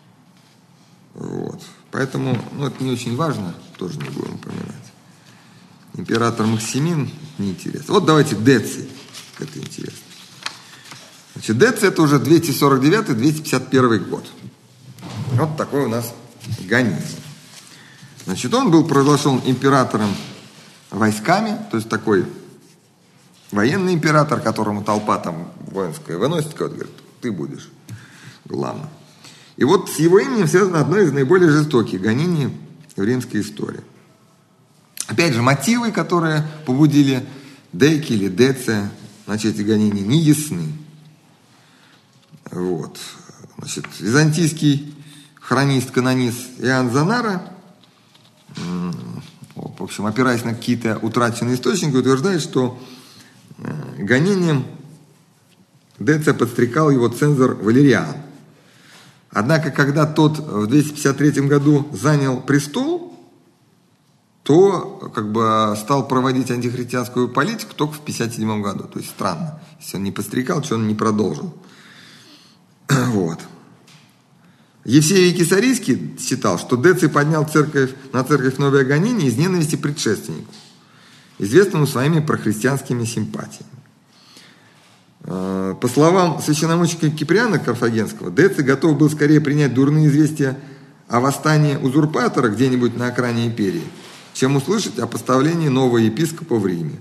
Поэтому, это не очень важно, тоже не будем упоминать. Император Максимин неинтересно. Давайте Деций. Это интересно. Значит, Деций это уже 249-251 год. Вот такой у нас гонение. Значит, он был провозглашен императором войсками, то есть такой военный император, которому толпа там воинская выносит, говорит, ты будешь главным. И с его именем связано одно из наиболее жестоких гонений в римской истории. Опять же, мотивы, которые побудили Деки или Деция начать эти гонения, не ясны. Значит, византийский хронист-канонист Иоанн Занара, в общем, опираясь на какие-то утраченные источники, утверждает, что гонением Деция подстрекал его цензор Валериан. Однако, когда тот в 253 году занял престол, то стал проводить антихристианскую политику только в 57 году. То есть странно. Если он не подстрекал, что он не продолжил. Евсевий Кесарийский считал, что Деций поднял на церковь новое гонение из ненависти предшественнику, известному своими прохристианскими симпатиями. По словам священномученика Киприана Карфагенского, Деций готов был скорее принять дурные известия о восстании узурпатора где-нибудь на окраине империи, чем услышать о поставлении нового епископа в Риме.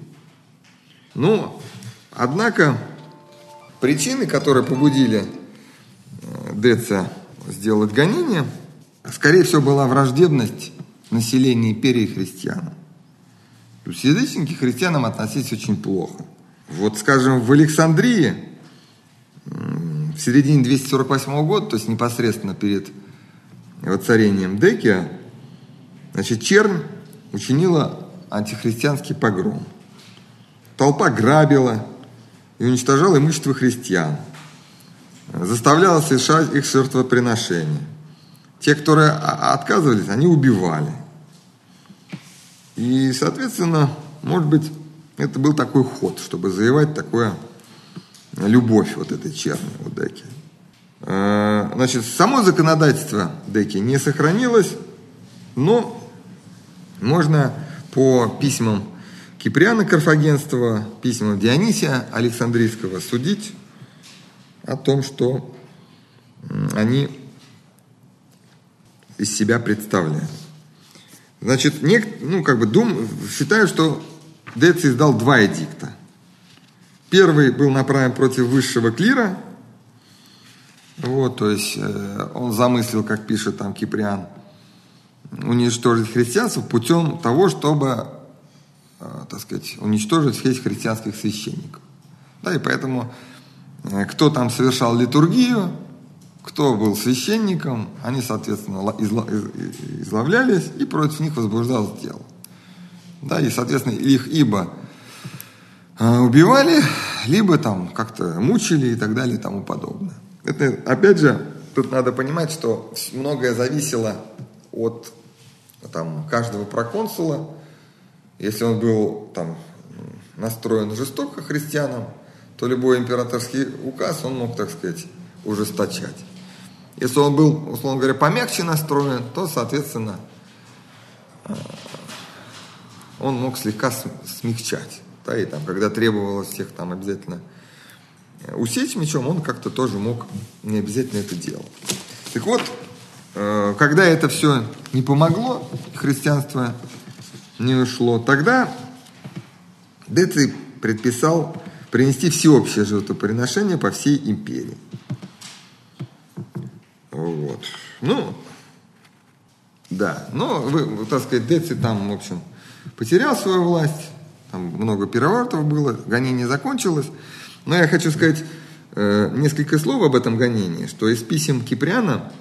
Однако, причины, которые побудили Деция сделать гонение, скорее всего, была враждебность населения империи христианам. То есть язычники к христианам относились очень плохо. Скажем, в Александрии в середине 248 года, то есть непосредственно перед воцарением Декия, чернь учинила антихристианский погром. Толпа грабила и уничтожала имущество христиан, заставляла совершать их жертвоприношения. Те, которые отказывались, они убивали. И, соответственно, может быть, это был такой ход, чтобы завоевать такую любовь этой черни у Деки. Само законодательство Деки не сохранилось, но можно по письмам Киприана Карфагенского, письмам Дионисия Александрийского судить о том, что они из себя представляют. Считают, что Деций издал два эдикта. Первый был направлен против высшего клира. То есть он замыслил, как пишет там Киприан, уничтожить христианство путем того, чтобы, уничтожить всех христианских священников. И поэтому кто там совершал литургию, кто был священником, они, соответственно, изловлялись, и против них возбуждалось дело. И, соответственно, их ибо убивали, либо там как-то мучили и так далее и тому подобное. Это, опять же, тут надо понимать, что многое зависело от каждого проконсула. Если он был настроен жестоко к христианам, то любой императорский указ он мог, так сказать, ужесточать. Если он был, условно говоря, помягче настроен, то, соответственно, он мог слегка смягчать. Да, и там, когда требовалось всех там обязательно усечь мечом, он как-то тоже мог не обязательно это делать. Так вот, когда это все не помогло, христианство не ушло, тогда Деций предписал принести всеобщее жертвоприношение по всей империи. Вот. Ну, да, но, так сказать, Деций там, в общем, потерял свою власть, там много переворотов было, гонение закончилось. Но я хочу сказать несколько слов об этом гонении, что из писем Киприана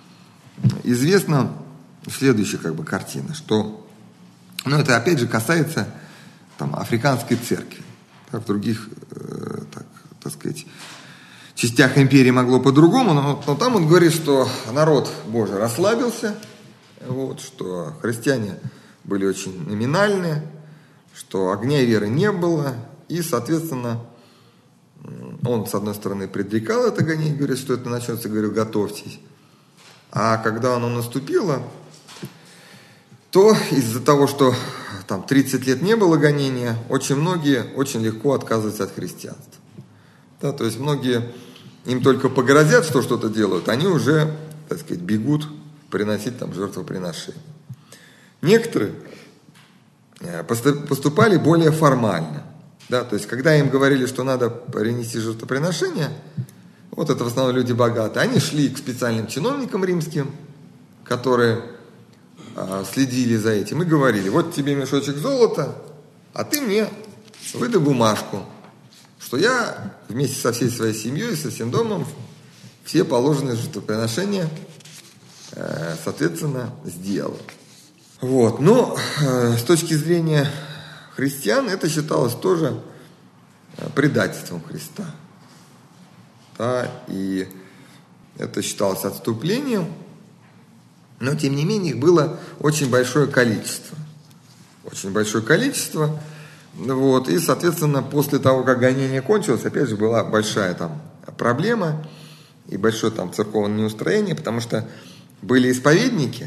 известна следующая картина, что, это опять же касается там, африканской церкви. В других, так сказать, частях империи могло по-другому, но там он говорит, что народ Божий расслабился, вот, что христиане были очень номинальные, что огня и веры не было, и, соответственно, он, с одной стороны, предрекал это гонение, говорит, что это начнется, говорил, готовьтесь. А когда оно наступило, то из-за того, что там 30 лет не было гонения, очень многие очень легко отказываются от христианства. Да, то есть многие, им только погрозят, что что-то делают, они уже, так сказать, бегут приносить там жертвоприношения. Некоторые поступали более формально. Да, то есть, когда им говорили, что надо принести жертвоприношение, вот это в основном люди богатые, они шли к специальным чиновникам римским, которые следили за этим и говорили, вот тебе мешочек золота, а ты мне выдай бумажку, что я вместе со всей своей семьей и со всем домом все положенные жертвоприношения, соответственно, сделал. Вот. Но с точки зрения христиан это считалось тоже предательством Христа. Да, и это считалось отступлением, но тем не менее их было очень большое количество. Очень большое количество. Вот, и, соответственно, после того, как гонение кончилось, опять же, была большая там проблема и большое там церковное неустроение, потому что были исповедники,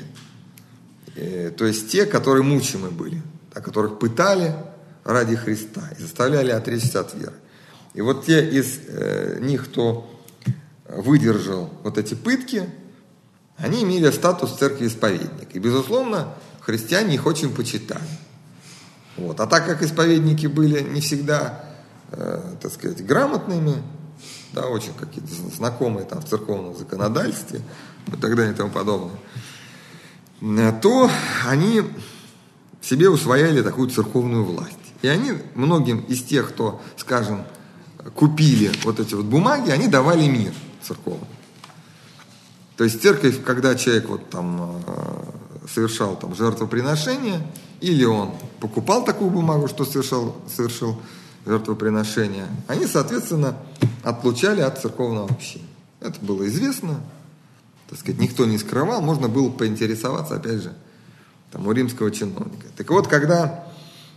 то есть те, которые мучимы были, которых пытали ради Христа и заставляли отречься от веры. И вот те из них, кто выдержал вот эти пытки, они имели статус церкви исповедника. И, безусловно, христиане их очень почитали. Вот. А так как исповедники были не всегда, так сказать, грамотными, да, очень какие-то знакомые там в церковном законодательстве и так далее и тому подобное, то они себе усвояли такую церковную власть. И они многим из тех, кто, скажем, купили вот эти вот бумаги, они давали мир церковный. То есть церковь, когда человек вот там совершал там жертвоприношение, или он покупал такую бумагу, что совершил жертвоприношение, они, соответственно, отлучали от церковного общения. Это было известно, так сказать, никто не скрывал, можно было поинтересоваться, опять же, там, у римского чиновника. Так вот, когда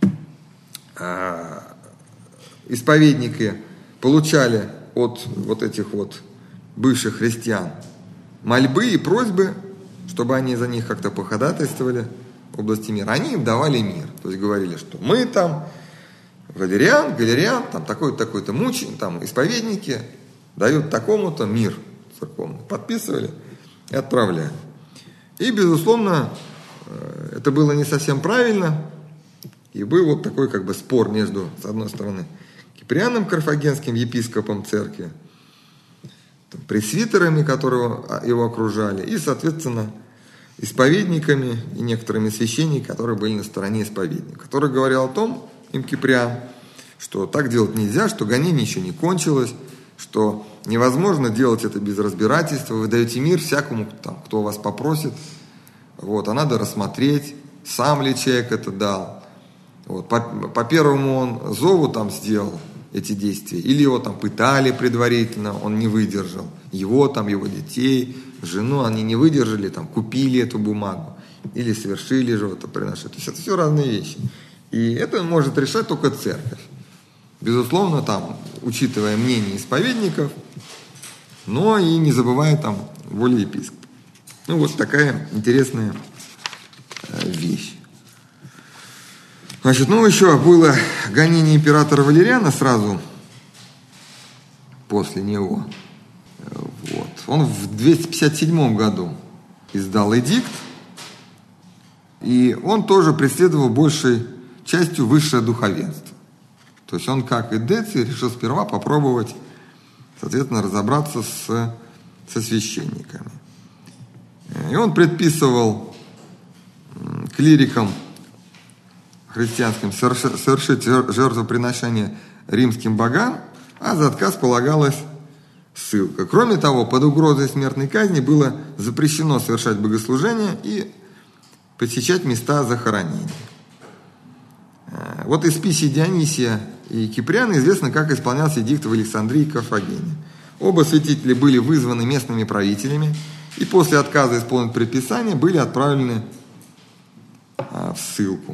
исповедники получали от вот этих вот бывших христиан мольбы и просьбы, чтобы они за них как-то походатайствовали в области мира, они им давали мир. То есть говорили, что мы там, Галериан, там такой-то мученик, там исповедники дают такому-то мир церковный. Подписывали и отправляли. И, безусловно, это было не совсем правильно. И был вот такой спор между, с одной стороны, Киприаном Карфагенским, епископом церкви, пресвитерами, которые его окружали, и, соответственно, исповедниками и некоторыми священниками, которые были на стороне исповедников, который говорил о том, им Киприан, что так делать нельзя, что гонение еще не кончилось, что невозможно делать это без разбирательства, вы даете мир всякому, там, кто вас попросит, вот, а надо рассмотреть, сам ли человек это дал. Вот, по первому он зову там сделал эти действия, или его там пытали предварительно, он не выдержал, его детей, жену, они не выдержали, там, купили эту бумагу, или совершили жертвоприношение. То есть это все разные вещи. И это может решать только церковь. безусловно, там, учитывая мнение исповедников, но и не забывая там воли епископа. Ну, вот такая интересная вещь. Значит, ну, еще было гонение императора Валериана сразу после него. Вот. Он в 257 году издал эдикт, и он тоже преследовал большей частью высшее духовенство. То есть он, как и Деций, решил сперва попробовать, соответственно, разобраться со священниками. И он предписывал клирикам христианским совершить жертвоприношение римским богам, а за отказ полагалась ссылка. Кроме того, под угрозой смертной казни было запрещено совершать богослужения и посещать места захоронений. Вот из писей Дионисия и Киприана известно, как исполнялся эдикт в Александрии и Карфагене. Оба святителя были вызваны местными правителями и после отказа исполнить предписание были отправлены в ссылку.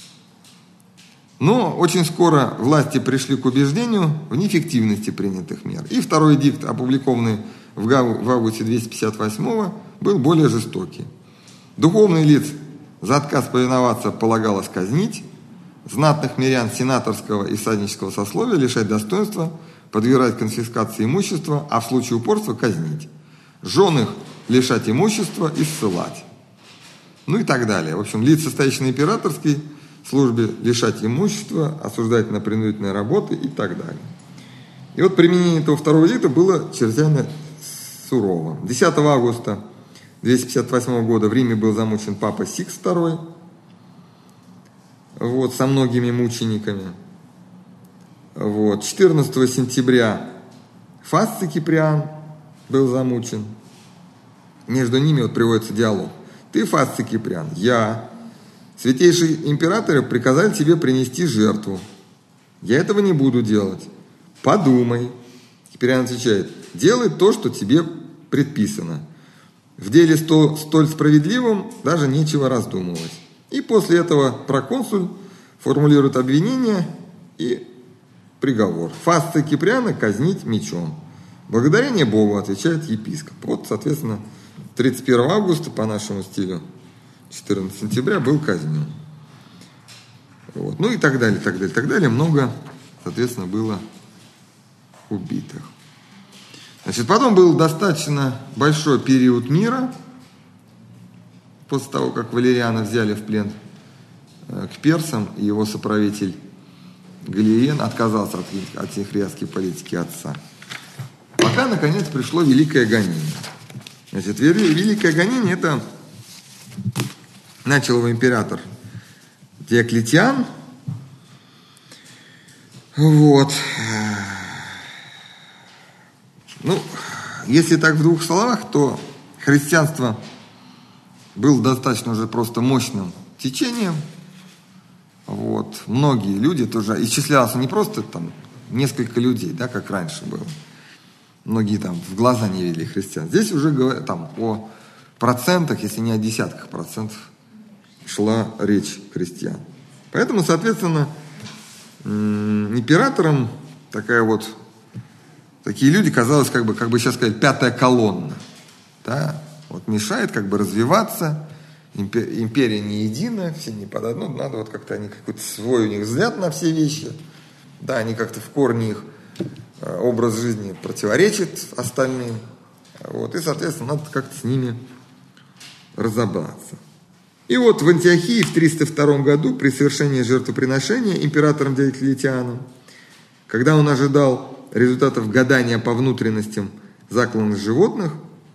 Но очень скоро власти пришли к убеждению в неэффективности принятых мер. И второй эдикт, опубликованный в августе 258-го, был более жестокий. Духовных лиц за отказ повиноваться полагалось казнить, знатных мирян сенаторского и всаднического сословия лишать достоинства, подвергать конфискации имущества, а в случае упорства казнить. Жен их лишать имущества и ссылать. Ну и так далее. В общем, лиц, состоящих на императорской службе, лишать имущества, осуждать на принудительные работы и так далее. И вот применение этого второго эдикта было чрезвычайно сурово. 10 августа 258 года в Риме был замучен папа Сикс II, вот, со многими мучениками. Вот. 14 сентября Фасций Киприан был замучен. Между ними вот приводится диалог. Ты, Фасций Киприан, я, святейшие императоры, приказали тебе принести жертву. Я этого не буду делать. Подумай. Киприан отвечает, делай то, что тебе предписано. В деле столь справедливом даже нечего раздумывать. И после этого проконсуль формулирует обвинение и приговор. Фасция Киприана казнить мечом. Благодарение Богу, отвечает епископ. Вот, соответственно, 31 августа по нашему стилю, 14 сентября был казнен. Вот. Ну и так далее, так далее, так далее. Много, соответственно, было убитых. Значит, потом был достаточно большой период мира, после того, как Валериана взяли в плен к персам, и его соправитель Галиен отказался от синхриатской политики отца. Пока, наконец, пришло Великое гонение. Значит, Великое гонение – это начал его император Диоклетиан. Вот. Ну, если так в двух словах, то христианство было достаточно уже просто мощным течением. Вот. Многие люди тоже, исчислялся не просто там несколько людей, да, как раньше было. Многие там в глаза не видели христиан. Здесь уже говорят там о процентах, если не о десятках процентов, шла речь христиан. Поэтому, соответственно, императорам такие люди, казалось, как бы сейчас сказать, пятая колонна. Да? Вот мешает как бы развиваться, империя не единая, все не под одну, надо вот как-то они какой-то свой у них взгляд на все вещи, да, они как-то в корне их образ жизни противоречит остальным, вот, и, соответственно, надо как-то с ними разобраться. И вот в Антиохии в 302 году при совершении жертвоприношения императором Диоклетианом, когда он ожидал результатов гадания по внутренностям закланных животных,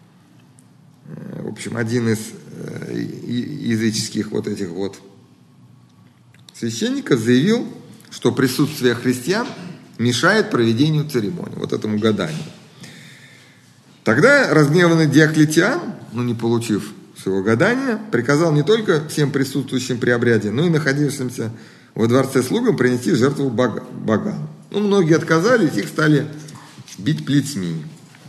в общем, один из языческих вот этих вот священников заявил, что присутствие христиан мешает проведению церемонии, вот этому гаданию. Тогда разгневанный Диоклетиан, не получив своего гадания, приказал не только всем присутствующим при обряде, но и находившимся во дворце слугам принести жертву богам. Многие отказались, их стали бить плетьми.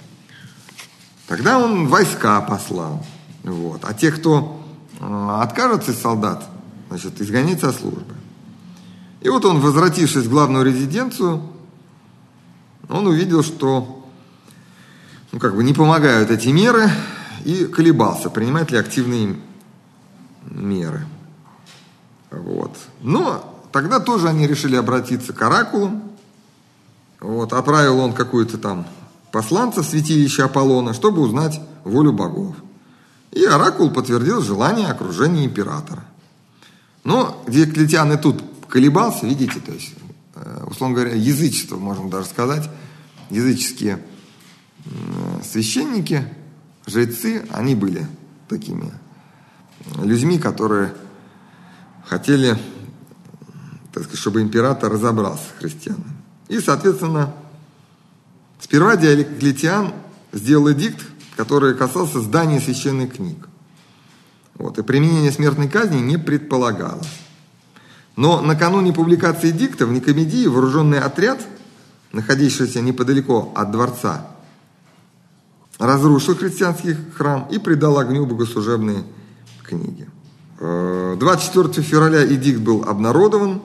Тогда он войска послал. Вот. А те, кто откажется из солдат, значит, изгонять со службы. И вот он, возвратившись в главную резиденцию, он увидел, что не помогают эти меры, и колебался, принимать ли активные меры. Вот. Но тогда тоже они решили обратиться к оракулам. Вот. Отправил он какую-то там посланца в святилище Аполлона, чтобы узнать волю богов. И оракул подтвердил желание окружения императора. Но Диоклетиан и тут колебался, видите, то есть, условно говоря, язычество, можно даже сказать, языческие священники, жрецы, они были такими людьми, которые хотели, так сказать, чтобы император разобрался с христианами. И, соответственно, сперва Диоклетиан сделал эдикт, который касался здания священных книг. Вот, и применение смертной казни не предполагалось. Но накануне публикации эдикта в Никомедии вооруженный отряд, находившийся неподалеку от дворца, разрушил христианский храм и предал огню богослужебные книги. 24 февраля эдикт был обнародован,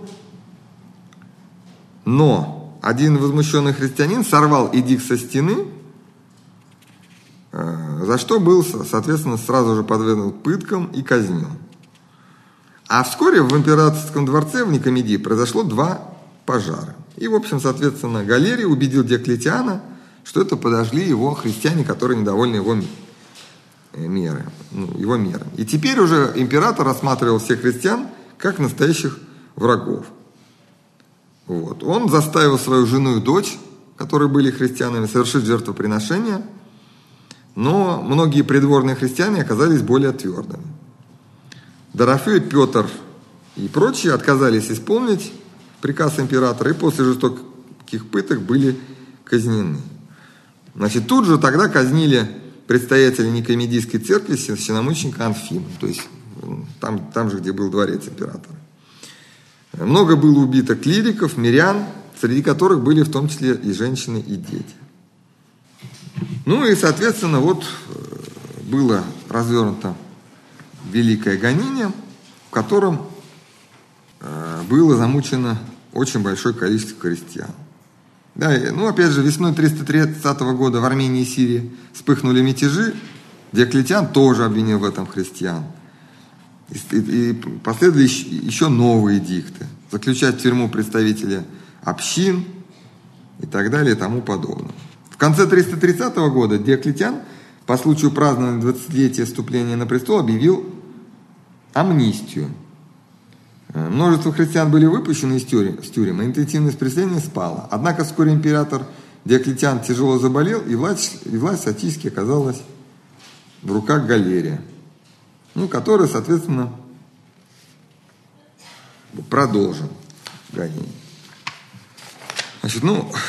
но один возмущенный христианин сорвал эдикт со стены, за что был, соответственно, сразу же подвергнут пыткам и казнен. А вскоре в императорском дворце в Никомедии произошло 2 пожара. И, в общем, соответственно, Галерий убедил Диоклетиана, что это подожгли его христиане, которые недовольны его мерами. И теперь уже император рассматривал всех христиан как настоящих врагов. Вот. Он заставил свою жену и дочь, которые были христианами, совершить жертвоприношение, но многие придворные христиане оказались более твердыми. Дорофей, Петр и прочие отказались исполнить приказ императора и после жестоких пыток были казнены. Значит, тут же тогда казнили предстоятеля Никомедийской церкви священномученика Анфима, то есть там же, где был дворец императора. Много было убито клириков, мирян, среди которых были в том числе и женщины, и дети. Ну и, соответственно, вот было развернуто великое гонение, в котором было замучено очень большое количество крестьян. Да, опять же, весной 330 года в Армении и Сирии вспыхнули мятежи. Диоклетиан тоже обвинил в этом христиан. И последовали еще новые эдикты. Заключать в тюрьму представителей общин и так далее и тому подобное. В конце 330 года Диоклетиан по случаю празднования 20-летия вступления на престол объявил амнистию. Множество христиан были выпущены из тюрем, и интенсивность преследования спала. Однако вскоре император Диоклетиан тяжело заболел, и власть Атийски оказалась в руках Галерия, который, соответственно, продолжил гонение. Значит,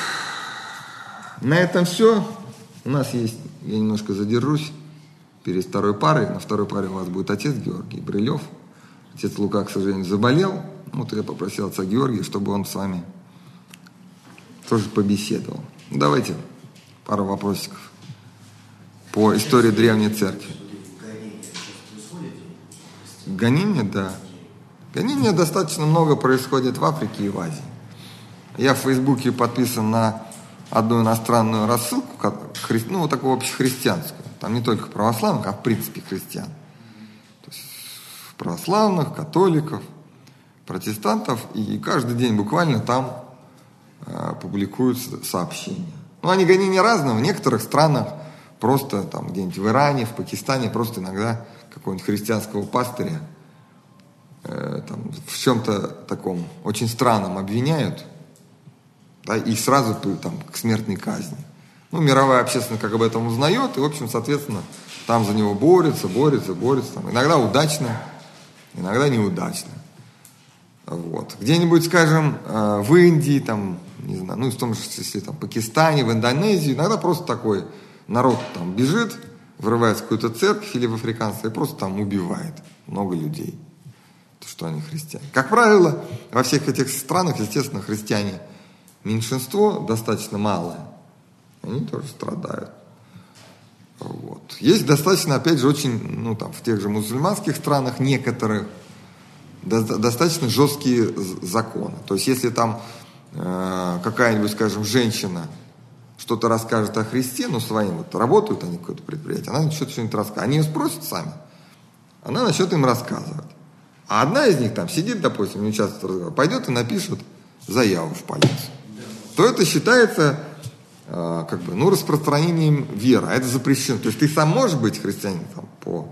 на этом все. У нас есть, я немножко задержусь перед второй парой. На второй паре у вас будет отец Георгий Брылев. Отец Лука, к сожалению, заболел. Я попросил отца Георгия, чтобы он с вами тоже побеседовал. Давайте пару вопросиков по истории Древней Церкви. Гонения, да. Гонения достаточно много происходит в Африке и в Азии. Я в Фейсбуке подписан на одну иностранную рассылку, такую общехристианскую. Там не только православных, а в принципе христиан. То есть православных, католиков, протестантов. И каждый день буквально там публикуются сообщения. Они гонения разные. В некоторых странах просто там где-нибудь в Иране, в Пакистане просто иногда какого-нибудь христианского пастыря в чем-то таком очень странном обвиняют, да, и сразу к смертной казни. Мировая общественность как об этом узнает, и, в общем, соответственно, там за него борются. Иногда удачно, иногда неудачно. Вот. Где-нибудь, скажем, в Индии, не знаю, в том числе Пакистане, в Индонезии, иногда просто такой народ бежит, врывается в какую-то церковь или в африканство и просто убивает много людей. То, что они христиане. Как правило, во всех этих странах, естественно, христиане меньшинство, достаточно малое. Они тоже страдают. Вот. Есть достаточно, опять же, очень, в тех же мусульманских странах некоторых достаточно жесткие законы. То есть, если там какая-нибудь, скажем, женщина что-то расскажет о Христе, ну, своим, вот работают они в какое-то предприятие, она начнет что-нибудь рассказывать. Они ее спросят сами, она начнет им рассказывать. А одна из них там сидит, допустим, не участвует в разговоре, пойдет и напишет заяву в полицию. То это считается распространением веры, а это запрещено. То есть ты сам можешь быть христианином там,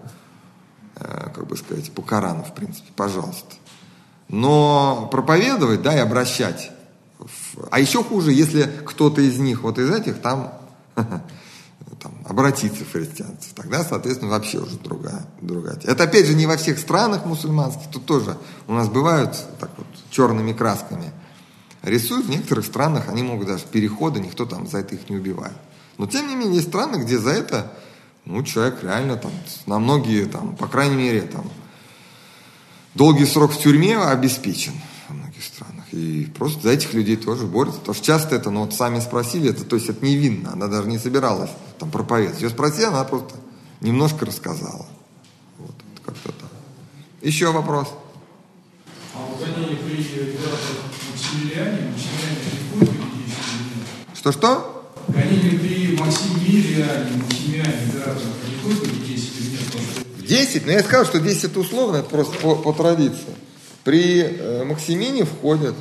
по Корану, в принципе, пожалуйста. Но проповедовать, да, и обращать. А еще хуже, если кто-то из них, вот из этих, там обратиться в христианство. Тогда, соответственно, вообще уже другая. Это, опять же, не во всех странах мусульманских. Тут тоже у нас бывают так вот черными красками рисуют. В некоторых странах они могут даже переходы, никто там за это их не убивает. Но, тем не менее, есть страны, где за это, человек реально там, на многие, там, по крайней мере, там, долгий срок в тюрьме обеспечен во многих странах. И просто за этих людей тоже борются. Потому что часто это, сами спросили, то есть это невинно. Она даже не собиралась там проповедовать. Ее спросили, она просто немножко рассказала. Вот, как-то так. Еще вопрос? А вот они при Максимилиане рискуют юридически? Что? Они при Максимилиане император рискуют юридически или нет? В 10? Я сказал, что 10 это условно, это просто по традиции. При Максимине входят.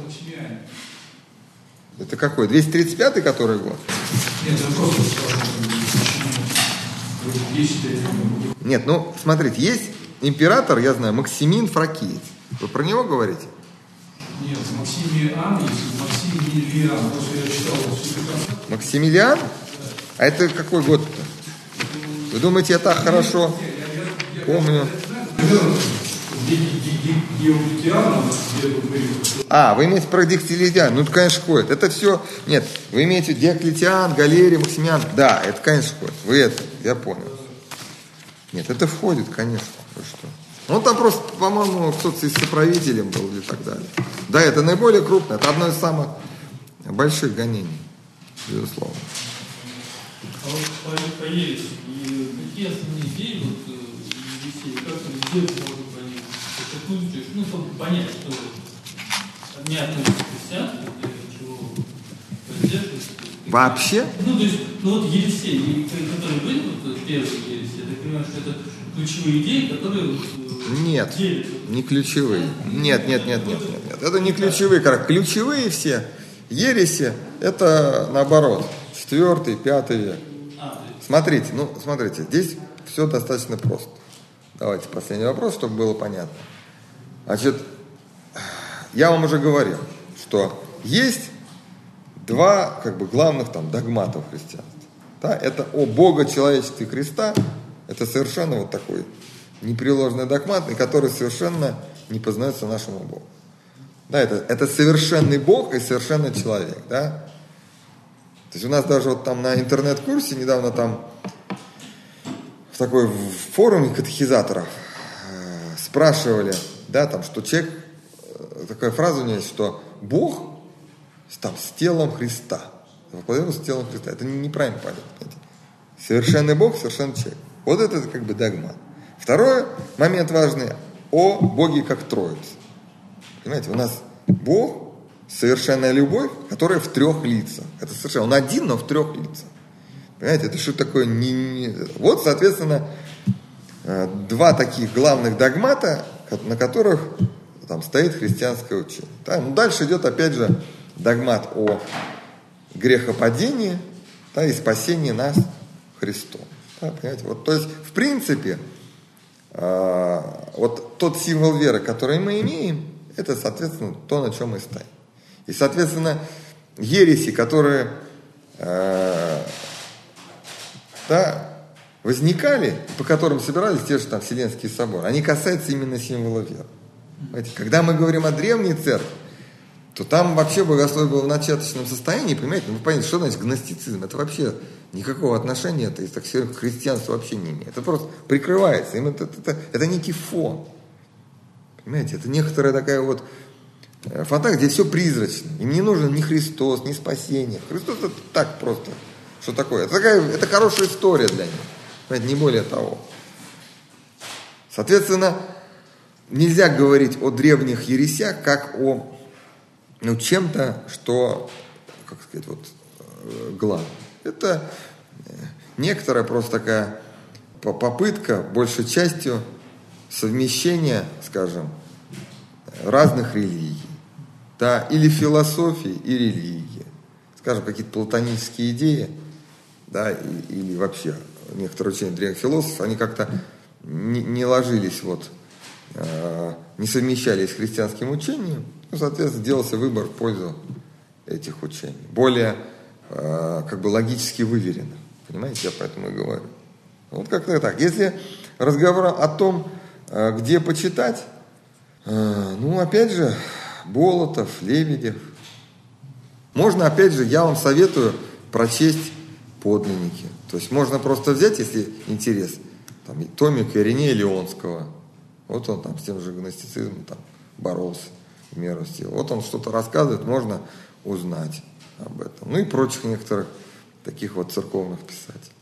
Это какой? 235-й который год? Нет, я просто спрашиваю, почему 10 лет. Нет, смотрите, есть император, я знаю, Максимин Фракиец. Вы про него говорите? Нет, Максимилиан есть, Максимилиан. Просто я читал Максимилиан? А это какой год-то? Вы думаете, я так хорошо помню? Вы имеете про Диоклетиан? Это, конечно, входит. Это все... Нет, вы имеете Диоклетиан, Галерий, Максимиан. Да, это, конечно, входит. Вы это, я понял. Нет, это входит, конечно. Вы что? Там просто, по-моему, кто-то из соправителем был или так далее. Да, это наиболее крупное. Это одно из самых больших гонений, безусловно. А вот по ереси, какие основные идеи Елисея, как он сделать может понять? Чтобы понять, что не относится к христианству, чего поддерживается. Вообще? Елисей, который был первый Елисей, я понимаю, что это ключевые идеи, которые Нет, делят. не ключевые. Нет. Это не ключевые. Ключевые все ереси, это наоборот, 4, 5 век. Смотрите, здесь все достаточно просто. Давайте последний вопрос, чтобы было понятно. Значит, я вам уже говорил, что есть два главных догмата в христианстве. Да, это о богочеловечестве Христа. Это совершенно такой непреложный догмат, который совершенно не познается нашему Богу. Да, это совершенный Бог и совершенный человек. Да? То есть у нас даже на интернет-курсе недавно в такой форуме катехизаторов спрашивали, что человек, такая фраза у него есть, что Бог с телом Христа. Воплотился с телом Христа. Это неправильно понятно. Совершенный Бог, совершенный человек. Вот это догмат. Второй момент важный о Боге как Троице. Понимаете, у нас Бог совершенная любовь, которая в 3 лицах. Это совершенно. Он один, но в 3 лицах. Понимаете, это что такое? Вот, соответственно, 2 таких главных догмата, на которых стоит христианское учение. Да? Дальше идет, опять же, догмат о грехопадении, и спасении нас Христом. Да, понимаете? То есть, в принципе, тот символ веры, который мы имеем, это, соответственно, то, на чем мы стоим. И, соответственно, ереси, которые возникали, по которым собирались те же Вселенские соборы, они касаются именно символа веры. Понимаете? Когда мы говорим о древней церкви, то там вообще богословие было в начаточном состоянии, понимаете? Вы понимаете, что значит гностицизм? Это вообще никакого отношения к христианству вообще не имеет. Это просто прикрывается. Это некий фон. Понимаете? Это некоторая такая фантазия, где все призрачно. Им не нужен ни Христос, ни спасение. Христос это так просто. Что такое? Это хорошая история для них. Понимаете? Не более того. Соответственно, нельзя говорить о древних ересях как о чем-то, что, как сказать, вот, главное. Это некоторая просто такая попытка, большей частью, совмещения, скажем, разных религий, да, или философии и религии. Скажем, какие-то платонические идеи, да, или вообще некоторые учения древних философов, они как-то не ложились, вот, не совмещались с христианским учением, ну, соответственно, делался выбор в пользу этих учений. Более, как бы, логически выверенно. Понимаете, я поэтому и говорю. Вот как-то так. Если разговор о том, где почитать, ну, опять же, Болотов, Лебедев. Можно, опять же, я вам советую прочесть подлинники. То есть можно просто взять, если интерес, там, томик Иринея Леонского. Вот он там с тем же гностицизмом там боролся в меру сил. Вот он что-то рассказывает, можно узнать об этом. Ну и прочих некоторых таких вот церковных писателей.